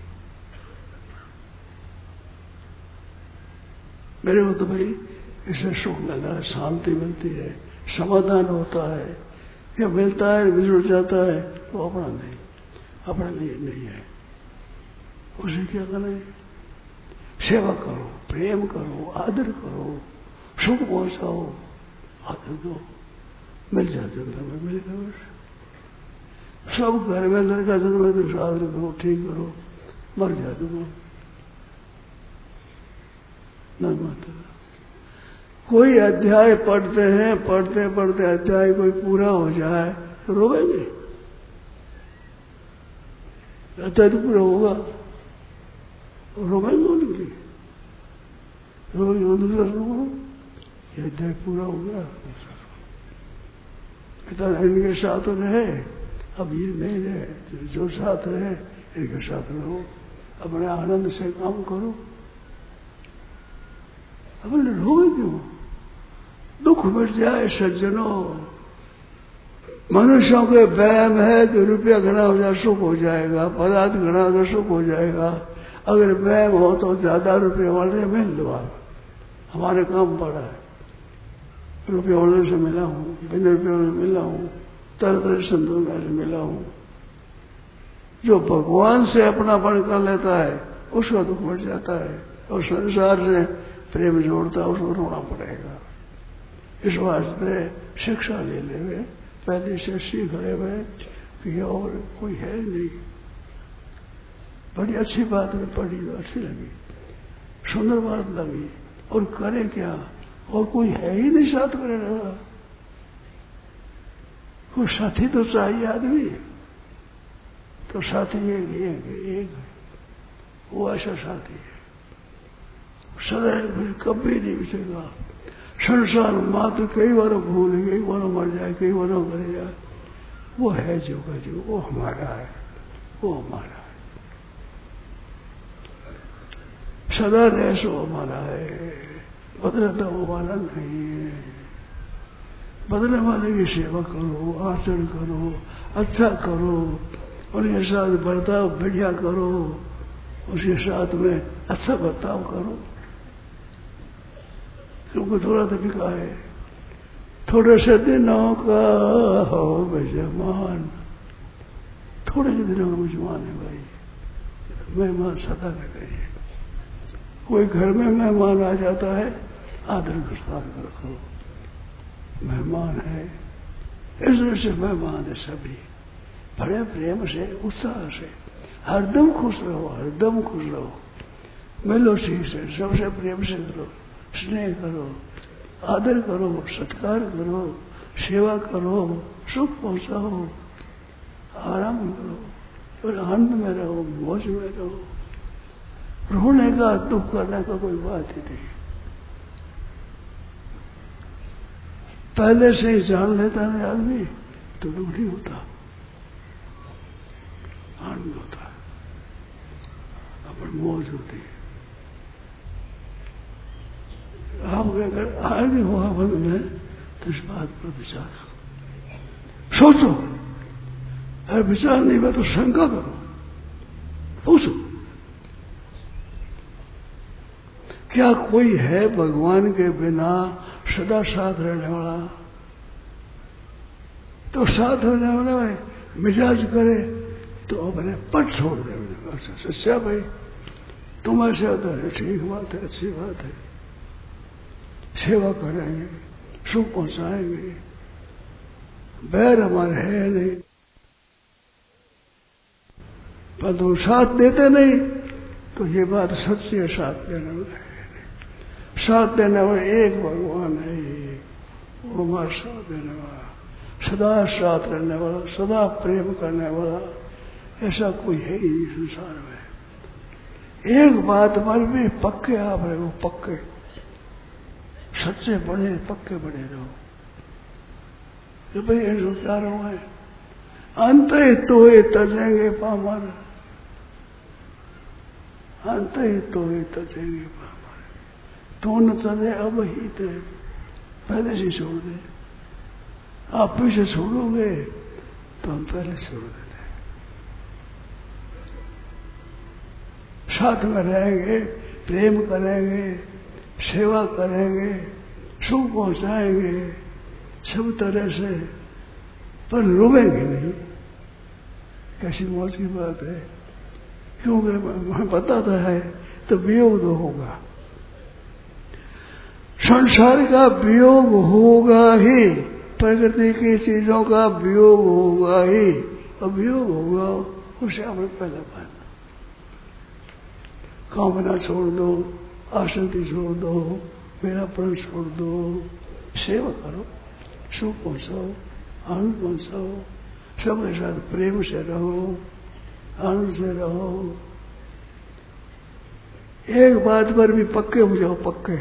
मेरे को तो भाई इससे सुख मिला है, शांति मिलती है, समाधान होता है। या मिलता है बिछुड़ जाता है तो अपना नहीं, अपना नहीं है। उसे क्या करें, सेवा करो, प्रेम करो, आदर करो, सुख पहुंचाओ, आदर दो, मिल जाते में मिलेगा। सब घर में लड़का जन्म है तो आदर करो, ठीक करो, मर जाते हो न माता। कोई अध्याय पढ़ते हैं, पढ़ते पढ़ते अध्याय कोई पूरा हो जाए तो रोएंगे, अध्याय तो पूरा होगा रोएंगे उनके लिए, रो ये अध्याय पूरा हो गया, इनके साथ रहे, अब ये नहीं रहे, जो साथ रहे इनके साथ रहो, अपने आनंद से काम करो। अपने रोए क्यों, दुख मिट जाए सज्जनों। मनुष्यों के वहम है कि रुपया घना हो जाए सुख हो जाएगा, पदार्थ घना हो जाए सुख हो जाएगा। अगर वहम हो तो ज्यादा रुपये वाले मिल लो आप, हमारे काम पड़ा है, रुपये वाले से मिला हूँ, बिना रुपये वाले मिला हूँ, तरह तरह संतों से मिला हूँ। जो भगवान से अपनापन कर लेता है उसका दुख मिट जाता है, और संसार से प्रेम जोड़ता है उसको रोना पड़ेगा। इस वास्ते शिक्षा ले ले, पहले से सीख ले कि और कोई है नहीं। बड़ी अच्छी बात में पढ़ी, अच्छी लगी, सुंदर बात लगी, और करे क्या, और कोई है ही नहीं साथ में रहा। कोई साथी तो चाहिए आदमी, तो साथी एक वो ऐसा साथी है, सदैव कभी नहीं बिछेगा। संसार मात्र कई बार भूल, कई बार मर जाए, कई बार कर जाए, वो है जो का जो, वो हमारा है, वो हमारा है, सदा रह सो हमारा है, बदलता वो हमारा नहीं है। बदलने वाले की सेवा करो, आचरण करो, अच्छा करो, उनके साथ बर्ताव बढ़िया करो, उसके साथ में अच्छा बर्ताव करो। तुमको थोड़ा तो बिका है, थोड़े से दिनों का हो मेहमान, थोड़े से दिनों का मेहमान है भाई, मेहमान सदा रहते हैं। कोई घर में मेहमान आ जाता है, आदर के साथ रखो, मेहमान है, इस तरह से मेहमान है सभी, बड़े प्रेम से उत्साह से हरदम खुश रहो, हरदम खुश रहो। मिलो ठीक से, सबसे प्रेम से करो, स्नेह करो, आदर करो, सत्कार करो, सेवा करो, सुख पहुंचाओ, आराम करो और आनंद में रहो, मौज में रहो। रोने का दुख करने का कोई बात ही नहीं। पहले से ही जान लेता है आदमी तो दुख नहीं होता, आनंद होता है, अपन मौज होती है। आप अगर आगे हुआ मन में तो इस बात पर विचार करो, सोचो। अगर विचार नहीं हुआ तो शंका करो, पूछो क्या कोई है भगवान के बिना सदा साथ रहने वाला? तो साथ रहने वाला में मिजाज करे तो अपने पट छोड़ दे। सच्चा भाई तुम ऐसे होता है, ठीक बात है, अच्छी बात है, सेवा करेंगे, सुख पहुंचाएंगे, बैर हमारे है नहीं, पर तो साथ देते नहीं तो ये बात सच्ची है। साथ देने वाला है, साथ देने वाला एक भगवान है, वो हमारा साथ देने वाला, सदा साथ रहने वाला, सदा प्रेम करने वाला, ऐसा कोई है ही नहीं संसार में। एक बात पर भी पक्के आप रहो, पक्के सच्चे बने, पक्के बने रहो कि भाई ऐसा क्या रहो है। अंत ही तो ही तजेंगे पामर, अंत ही तो ही तजेंगे पामर। तो न चले अब ही थे, पहले से छोड़ दे। आप पीछे छोड़ोगे तो हम पहले छोड़ देते। साथ में रहेंगे, प्रेम करेंगे, सेवा करेंगे, सुख पहुंचाएंगे, सब तरह से, पर रोवेंगे नहीं। कैसी मौज की बात है, क्योंकि हमें बताता है तो वियोग तो होगा, संसार का वियोग होगा ही, प्रकृति की चीजों का वियोग होगा ही, और वियोग होगा उसे हमें पहले पाना। कामना छोड़ दो, आसक्ति छोड़ दो, मेरापन छोड़ दो, सेवा करो, सुख पहुंचाओ, आनंद पहुंचाओ, सबके साथ प्रेम से रहो, आनंद से रहो। एक बात पर भी पक्के हो जाओ, पक्के।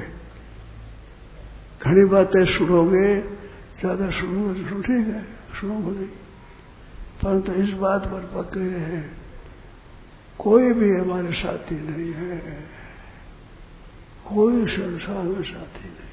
घनी बातें सुनोगे, ज्यादा सुनोगे तो ठीक है, सुनोगे नहीं, परंतु इस बात पर पक्के रहे, कोई भी हमारे साथी नहीं है, कोई संसार में साथी नहीं।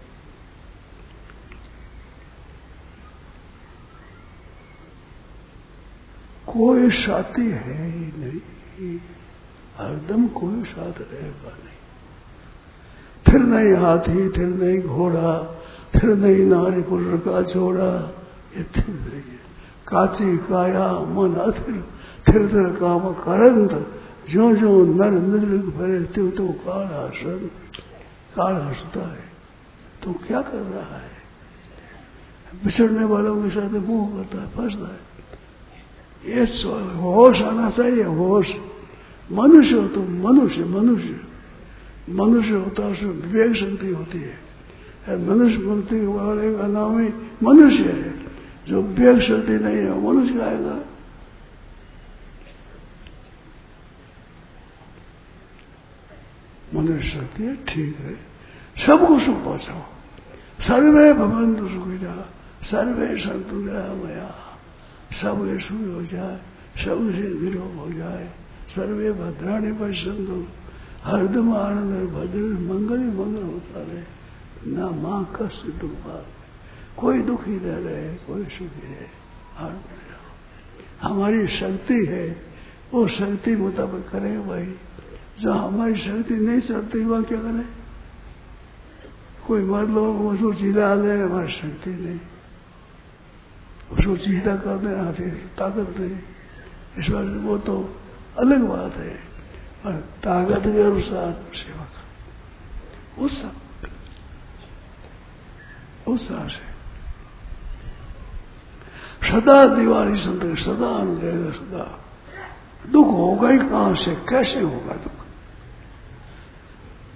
कोई साथी है ही नहीं, हरदम कोई साथ रहेगा नहीं। फिर नहीं हाथी, फिर नहीं घोड़ा, फिर नहीं नारी पुरुष का जोड़ा, ये फिर नहीं है। काची काया मन अथिर, फिर काम करंत, जो जो नर निद्रिक भरे त्यों तो काल हसन। काल हंसता है, तो क्या कर रहा है? बिछड़ने वालों के साथ मुंह करता है, फंसता है। ये होश आना चाहिए, होश। मनुष्य हो तो मनुष्य, मनुष्य मनुष्य होता है, उसमें विवेक शक्ति होती है। मनुष्य भक्ति वाले का नाम ही मनुष्य है। जो विवेक शक्ति नहीं है वो मनुष्य आएगा। मनुष्य शक्ति है, ठीक है, सबको सुख पहुंचाओ। सर्वे भवन्तु सुखिनः, सर्वे सन्तु निरामया। सब सुख हो जाए, सबसे निरोग हो जाए। सर्वे भद्राणि पश्यन्तु, हरदम आनंद भद्र मंगल ही मंगल होता रहे, ना मां कष्ट दुख। कोई दुखी रह रहे, कोई सुखी रहे, आनंद रहो। हमारी शक्ति है, वो शक्ति मुताबिक करें भाई। जहां हमारी शक्ति नहीं चलती वहां क्या करें? कोई मतलब उसको जीता दे, हमारी शक्ति नहीं, उसको जीता कर दे, हाथी ताकत नहीं। इस बार वो तो अलग बात है, पर ताकत के अनुसार सेवा कर, उत्साह से सदा दिवाली संत, सदा आनंद रहेगा, सदा। दुख होगा ही कहां से, कैसे होगा दुख?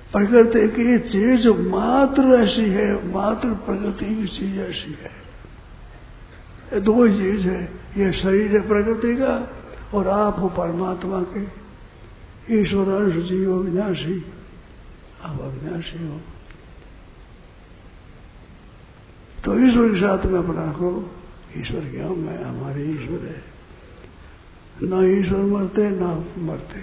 प्रकृति की चीज मात्र ऐसी है, मात्र प्रकृति की चीज ऐसी है। ये दो ही चीज है, ये शरीर है प्रकृति का और आप हो परमात्मा के। ईश्वर अंश जीव अविनाशी, आप अविनाशी हो। तो ईश्वर के साथ में अपना रखो। ईश्वर क्या, मैं हमारे ईश्वर है। ना ईश्वर मरते ना मरते।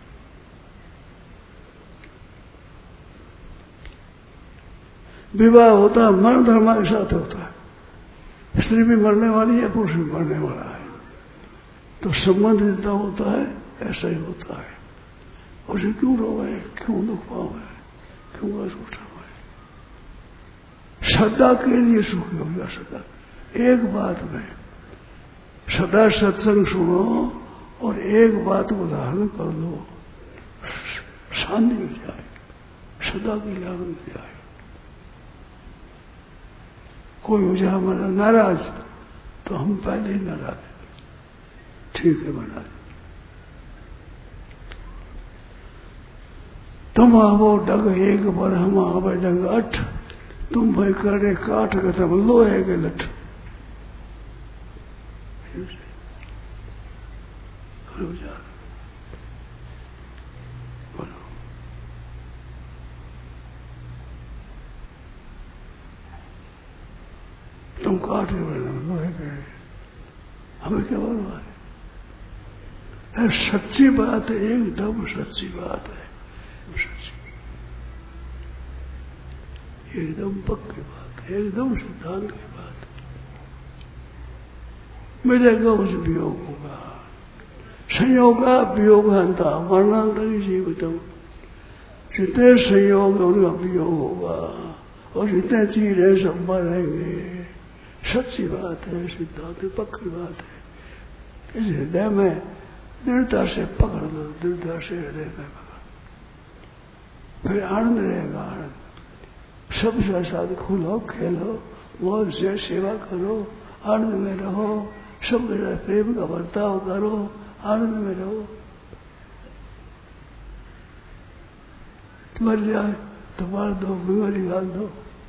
विवाह होता है मर्द धर्म के साथ होता है। स्त्री भी मरने वाली है, पुरुष भी मरने वाला है। तो संबंध जितना होता है ऐसा ही होता है। उसे क्यों रोवे, क्यों दुख पावे, क्यों बस उठावे। सदा के लिए सुखी हो गया। सदा एक बात में सदा सत्संग सुनो और एक बात को धारण कर दो, शांति मिल जाए, सदा की लाभ मिल जाए। कोई हो जाए हमारा नाराज तो हम पहले ही नाराज, ठीक है महाराज, तुम आवो डग एक बार, हम आवे डग 8, तुम भाई करे काठ के तब लोहे के लठ। तुम काट के लोहे के, हमें क्या बर्बाद है। सच्ची बात है, एकदम सच्ची बात है, सच्ची, एकदम पक्की बात है, एकदम सिद्धांत की बात है। मिलेगा उस वियोग होगा, संयोग वियोग हंता वर्णांतरी जीवितम। जितने संयोग है उनका वियोग होगा और जितने चीज है सब मरेंगे। सच्ची बात है, सिद्धांत पक्की बात है। इस हृदय में दृढ़ता से पकड़ लो, दृढ़ता से हृदय में पकड़, फिर आनंद रहेगा। आनंद सबसे साथ खुलो, खेलो, मौज से सेवा करो, आनंद में रहो, सबके साथ प्रेम का बर्ताव करो, आनंद में रहो। मर जाए तो मार दो, बीमारी डाल दो।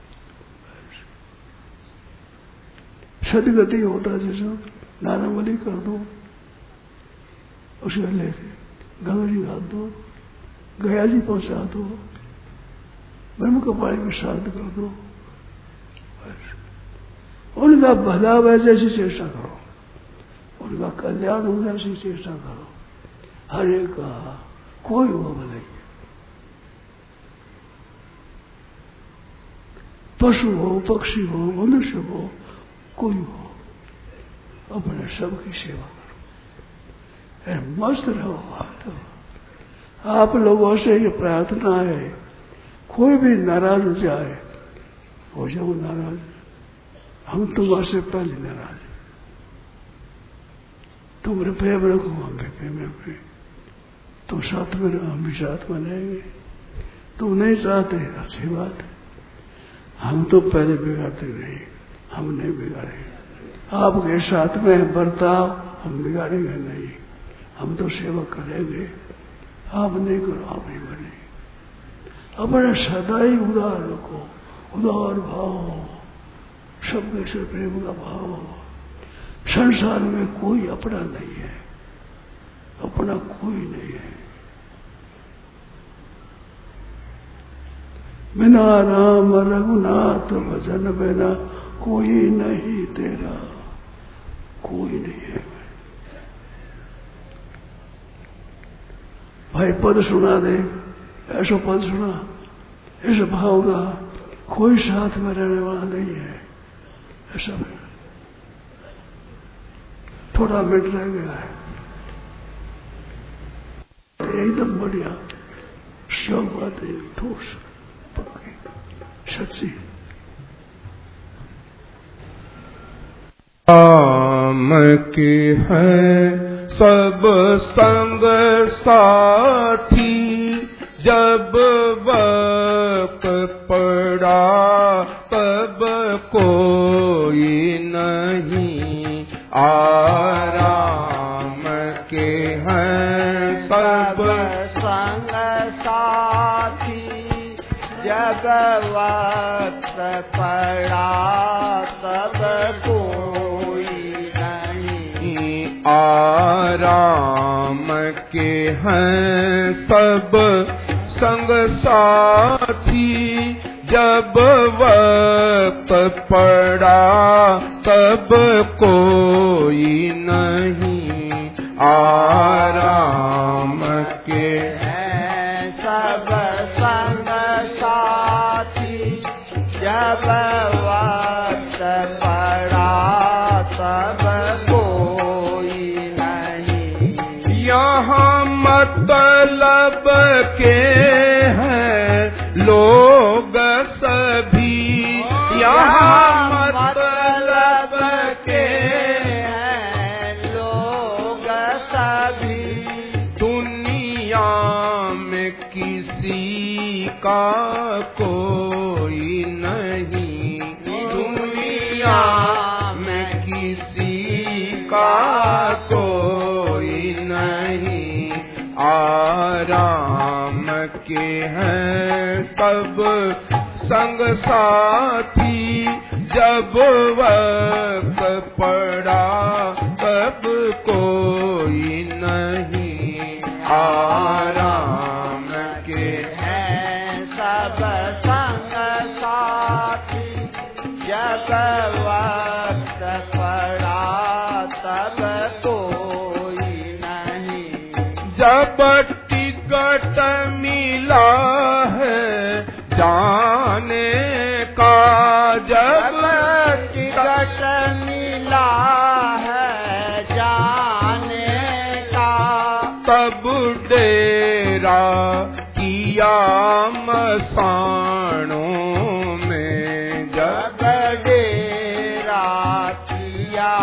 सदगति होता जैसे नारामली कर दो, उसे लेके गंगा जी डाल दो, गया जी पहुंचा दो, ब्रह्म कपाली में श्राद्ध कर दो। उनका भला वह जैसी चेष्टा करो, उनका कल्याण हो जैसी चेष्टा करो। हर एक का कोई वो नहीं है, पशु हो, पक्षी हो, मनुष्य हो, कोई हो, अपने सबकी सेवा करो, मस्त रहो। आप लोगों से ये प्रार्थना है, कोई भी नाराज हो जाए, हो जाओ नाराज, हम तुम्हारे से पहले नाराज हैं। तुम रुपये में रखो, हम रुपये में रखें, तुम साथ में रहो, हम भी साथ में रहेंगे। तुम नहीं चाहते, अच्छी बात है, हम तो पहले बिगाड़ते नहीं, हम नहीं बिगाड़ेंगे। आपके साथ में बर्ताव हम बिगाड़ेंगे नहीं, हम तो सेवा करेंगे। आप नहीं करो, आप नहीं बने। अपने सदा ही उदार रखो, उदार भाव, सबके से प्रेम का भाव। संसार में कोई अपना नहीं है, अपना कोई नहीं है। बिना राम रघुनाथ भजन बिना कोई नहीं तेरा, कोई नहीं है। भाई पद सुना दे, ऐसा पद सुना, ऐसा भाव का, कोई साथ में रहने वाला नहीं है। ऐसा थोड़ा मिनट रह गया है, एकदम बढ़िया सब बातें ठोस पक्की सच्ची। राम की है सब संग साथी, जब वक्त पड़ा तब कोई नहीं। आराम के हैं सब संग साथी, वक्त पड़ा तब कोई नहीं। आराम के हैं सब संग साथी, जब वक्त पड़ा तब कोई नहीं। आराम के हैं सब संग साथी, जब वक्त पड़ा तब कोई नहीं। यहाँ मतलब के हैं लोग सभी, यहाँ मतलब के हैं लोग सभी, दुनिया में किसी का कोई नहीं। दुनिया में किसी का कोई नहीं। आराम के हैं सब संग साथी, जब वक्त पड़ा तब कोई नहीं। आराम के हैं सब संग साथी, जब वक्त पड़ा तब कोई नहीं। जब टिकट मिला है जाने का, जब टिकट मिला है जाने का, तब डेरा किया मसानों में। जब डेरा किया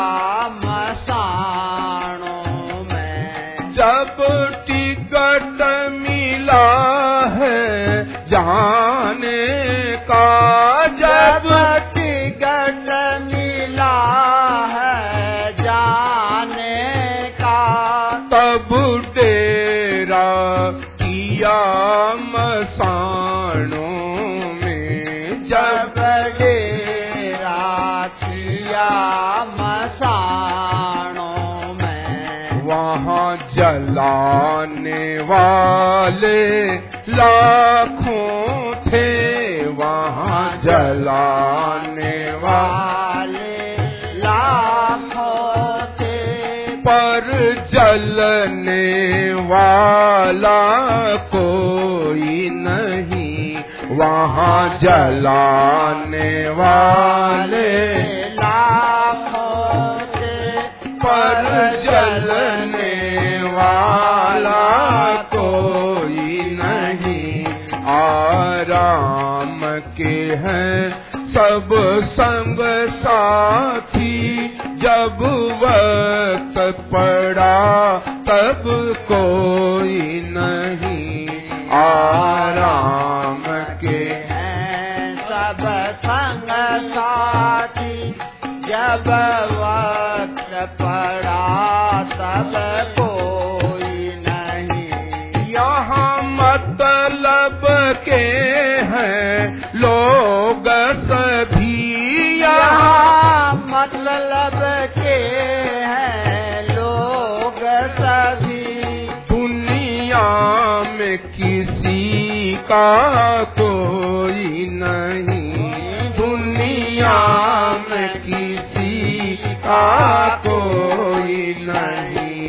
मसानों में। जब टिकट मिला है जाने का, जब टिकट मिला है जाने का, तब डेरा किया मसानों में। जब डेरा किया मसानों में। वहाँ जलाने वाले लाखों थे, वहाँ जलाने वाले लाखों थे, पर जलने वाला कोई नहीं। वहाँ जलाने वाले लाखों थे, पर जलने वाला कोई नहीं। आराम के हैं सब संग साथी, जब वक्त पड़ा तब कोई नहीं। आराम के हैं सब संग साथी, जब वक्त पड़ा तब कोई नहीं। यहाँ मतलब के हैं लोग सभी, यहाँ मतलब के हैं लोग सभी, दुनिया में किसी का कोई नहीं। दुनिया में किसी का कोई नहीं।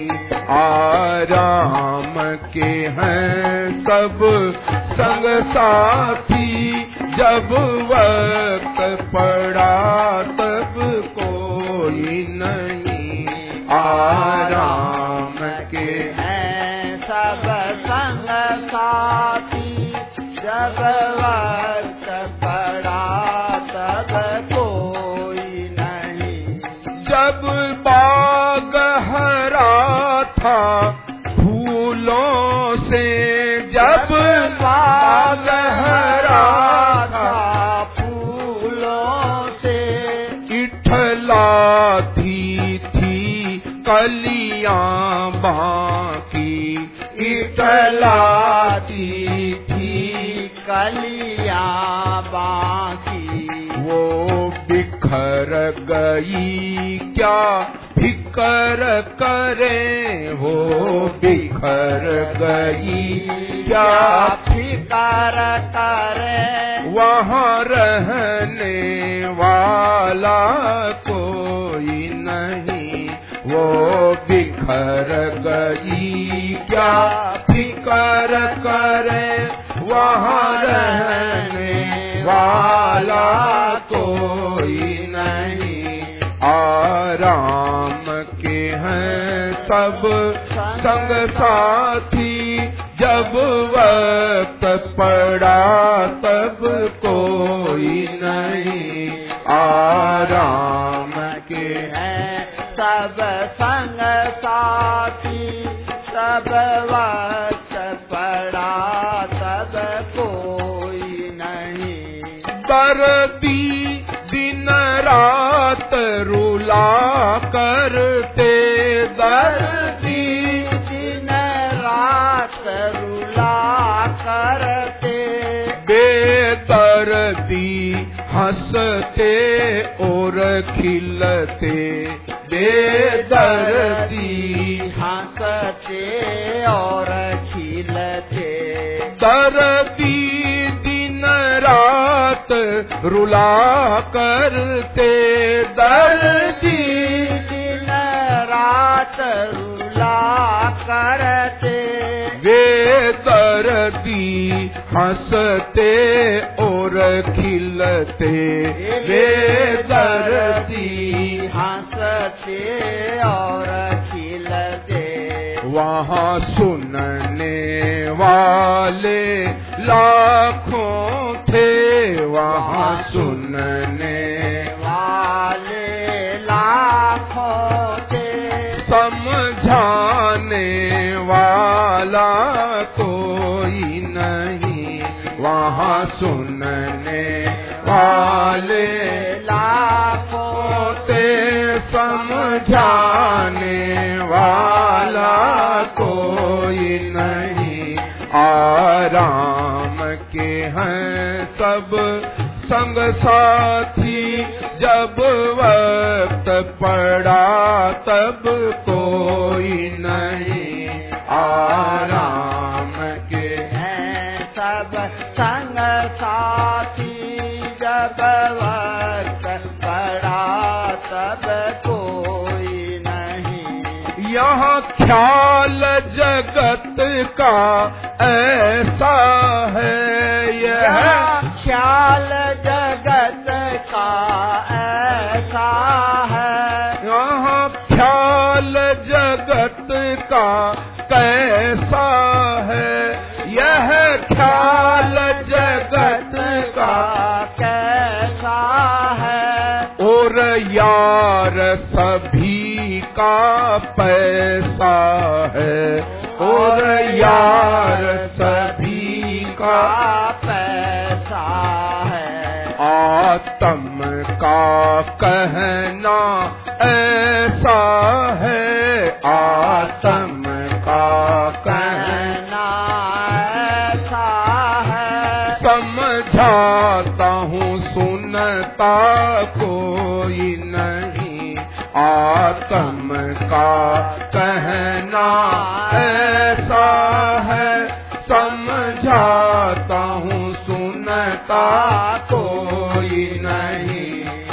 आराम के हैं सब संग साथी, जब वक्त पड़ा तब कोई नहीं। आराम के हैं सब संग साथी, जब वक्त पड़ा तब कोई नहीं। जब बाग हरा था फूलों से, जब बाग हरा था फूलों से, इठलाती थी कलियां बाकी, इठलाती थी कलियां बाकी। वो बिखर गई क्या फिकर करे, वो बिखर गई क्या फिकर करे। वहाँ रहने वाला कोई नहीं, वो बिखर गई क्या फिकर करे। वहाँ रहने वाला कोई नहीं। आराम के हैं सब संग साथी, जब वक्त पड़ा तब कोई नहीं। आराम के हैं सब संग साथी, सब वक्त पड़ा तब कोई नहीं। दर्दी दिन रात रुला करते, दर्दी दिन रात रुला करते। बेदर्दी हंसते और खिलते, बेदर्दी हंसते और खिलते। दर्दी दिन रात रुला करते, दर्दी दिन रात रुला करते। वे दर्दी हंसते और खिलते, वे दर्दी हंसते और खिलते। वहाँ सुनने वाले लाखों थे, वहाँ सुनने वाले लाखों थे। समझाने वाला कोई नहीं, वहाँ सुनने वाले लाखों थे। समझाने वाला कोई नहीं। आराम के हैं सब संग साथी, जब वक्त पड़ा तब कोई नहीं। आराम के हैं सब संग साथी, जब वक्त पड़ा तब कोई नहीं। यहाँ ख्याल जगत का ऐसा है, यह ख्याल जगत का ऐसा है। यहाँ ख्याल जगत का कैसा है, यह ख्याल जगत का कैसा है। और यार सभी का पैसा है, और यार सभी का पैसा है। आत्म का कहना ऐसा है, आत्म का कहना ऐसा है। समझाता हूँ सुनता कोई नहीं, आत्म का कहना ऐसा है। समझाता हूँ सुनता कोई नहीं।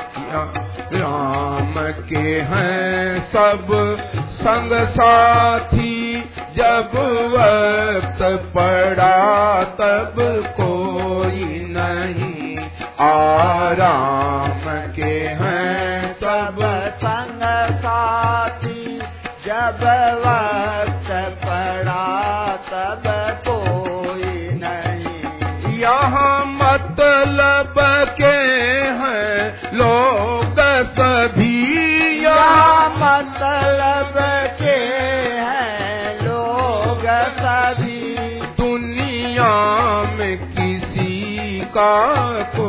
राम के हैं सब संग साथी, जब वक्त पड़ा तब कोई नहीं। आराम के हैं सब संग साथी, जब वक्त पड़ा तब कोई नहीं। यहाँ मतलब के हैं लोग सभी, यहाँ मतलब के हैं लोग सभी। दुनिया में किसी का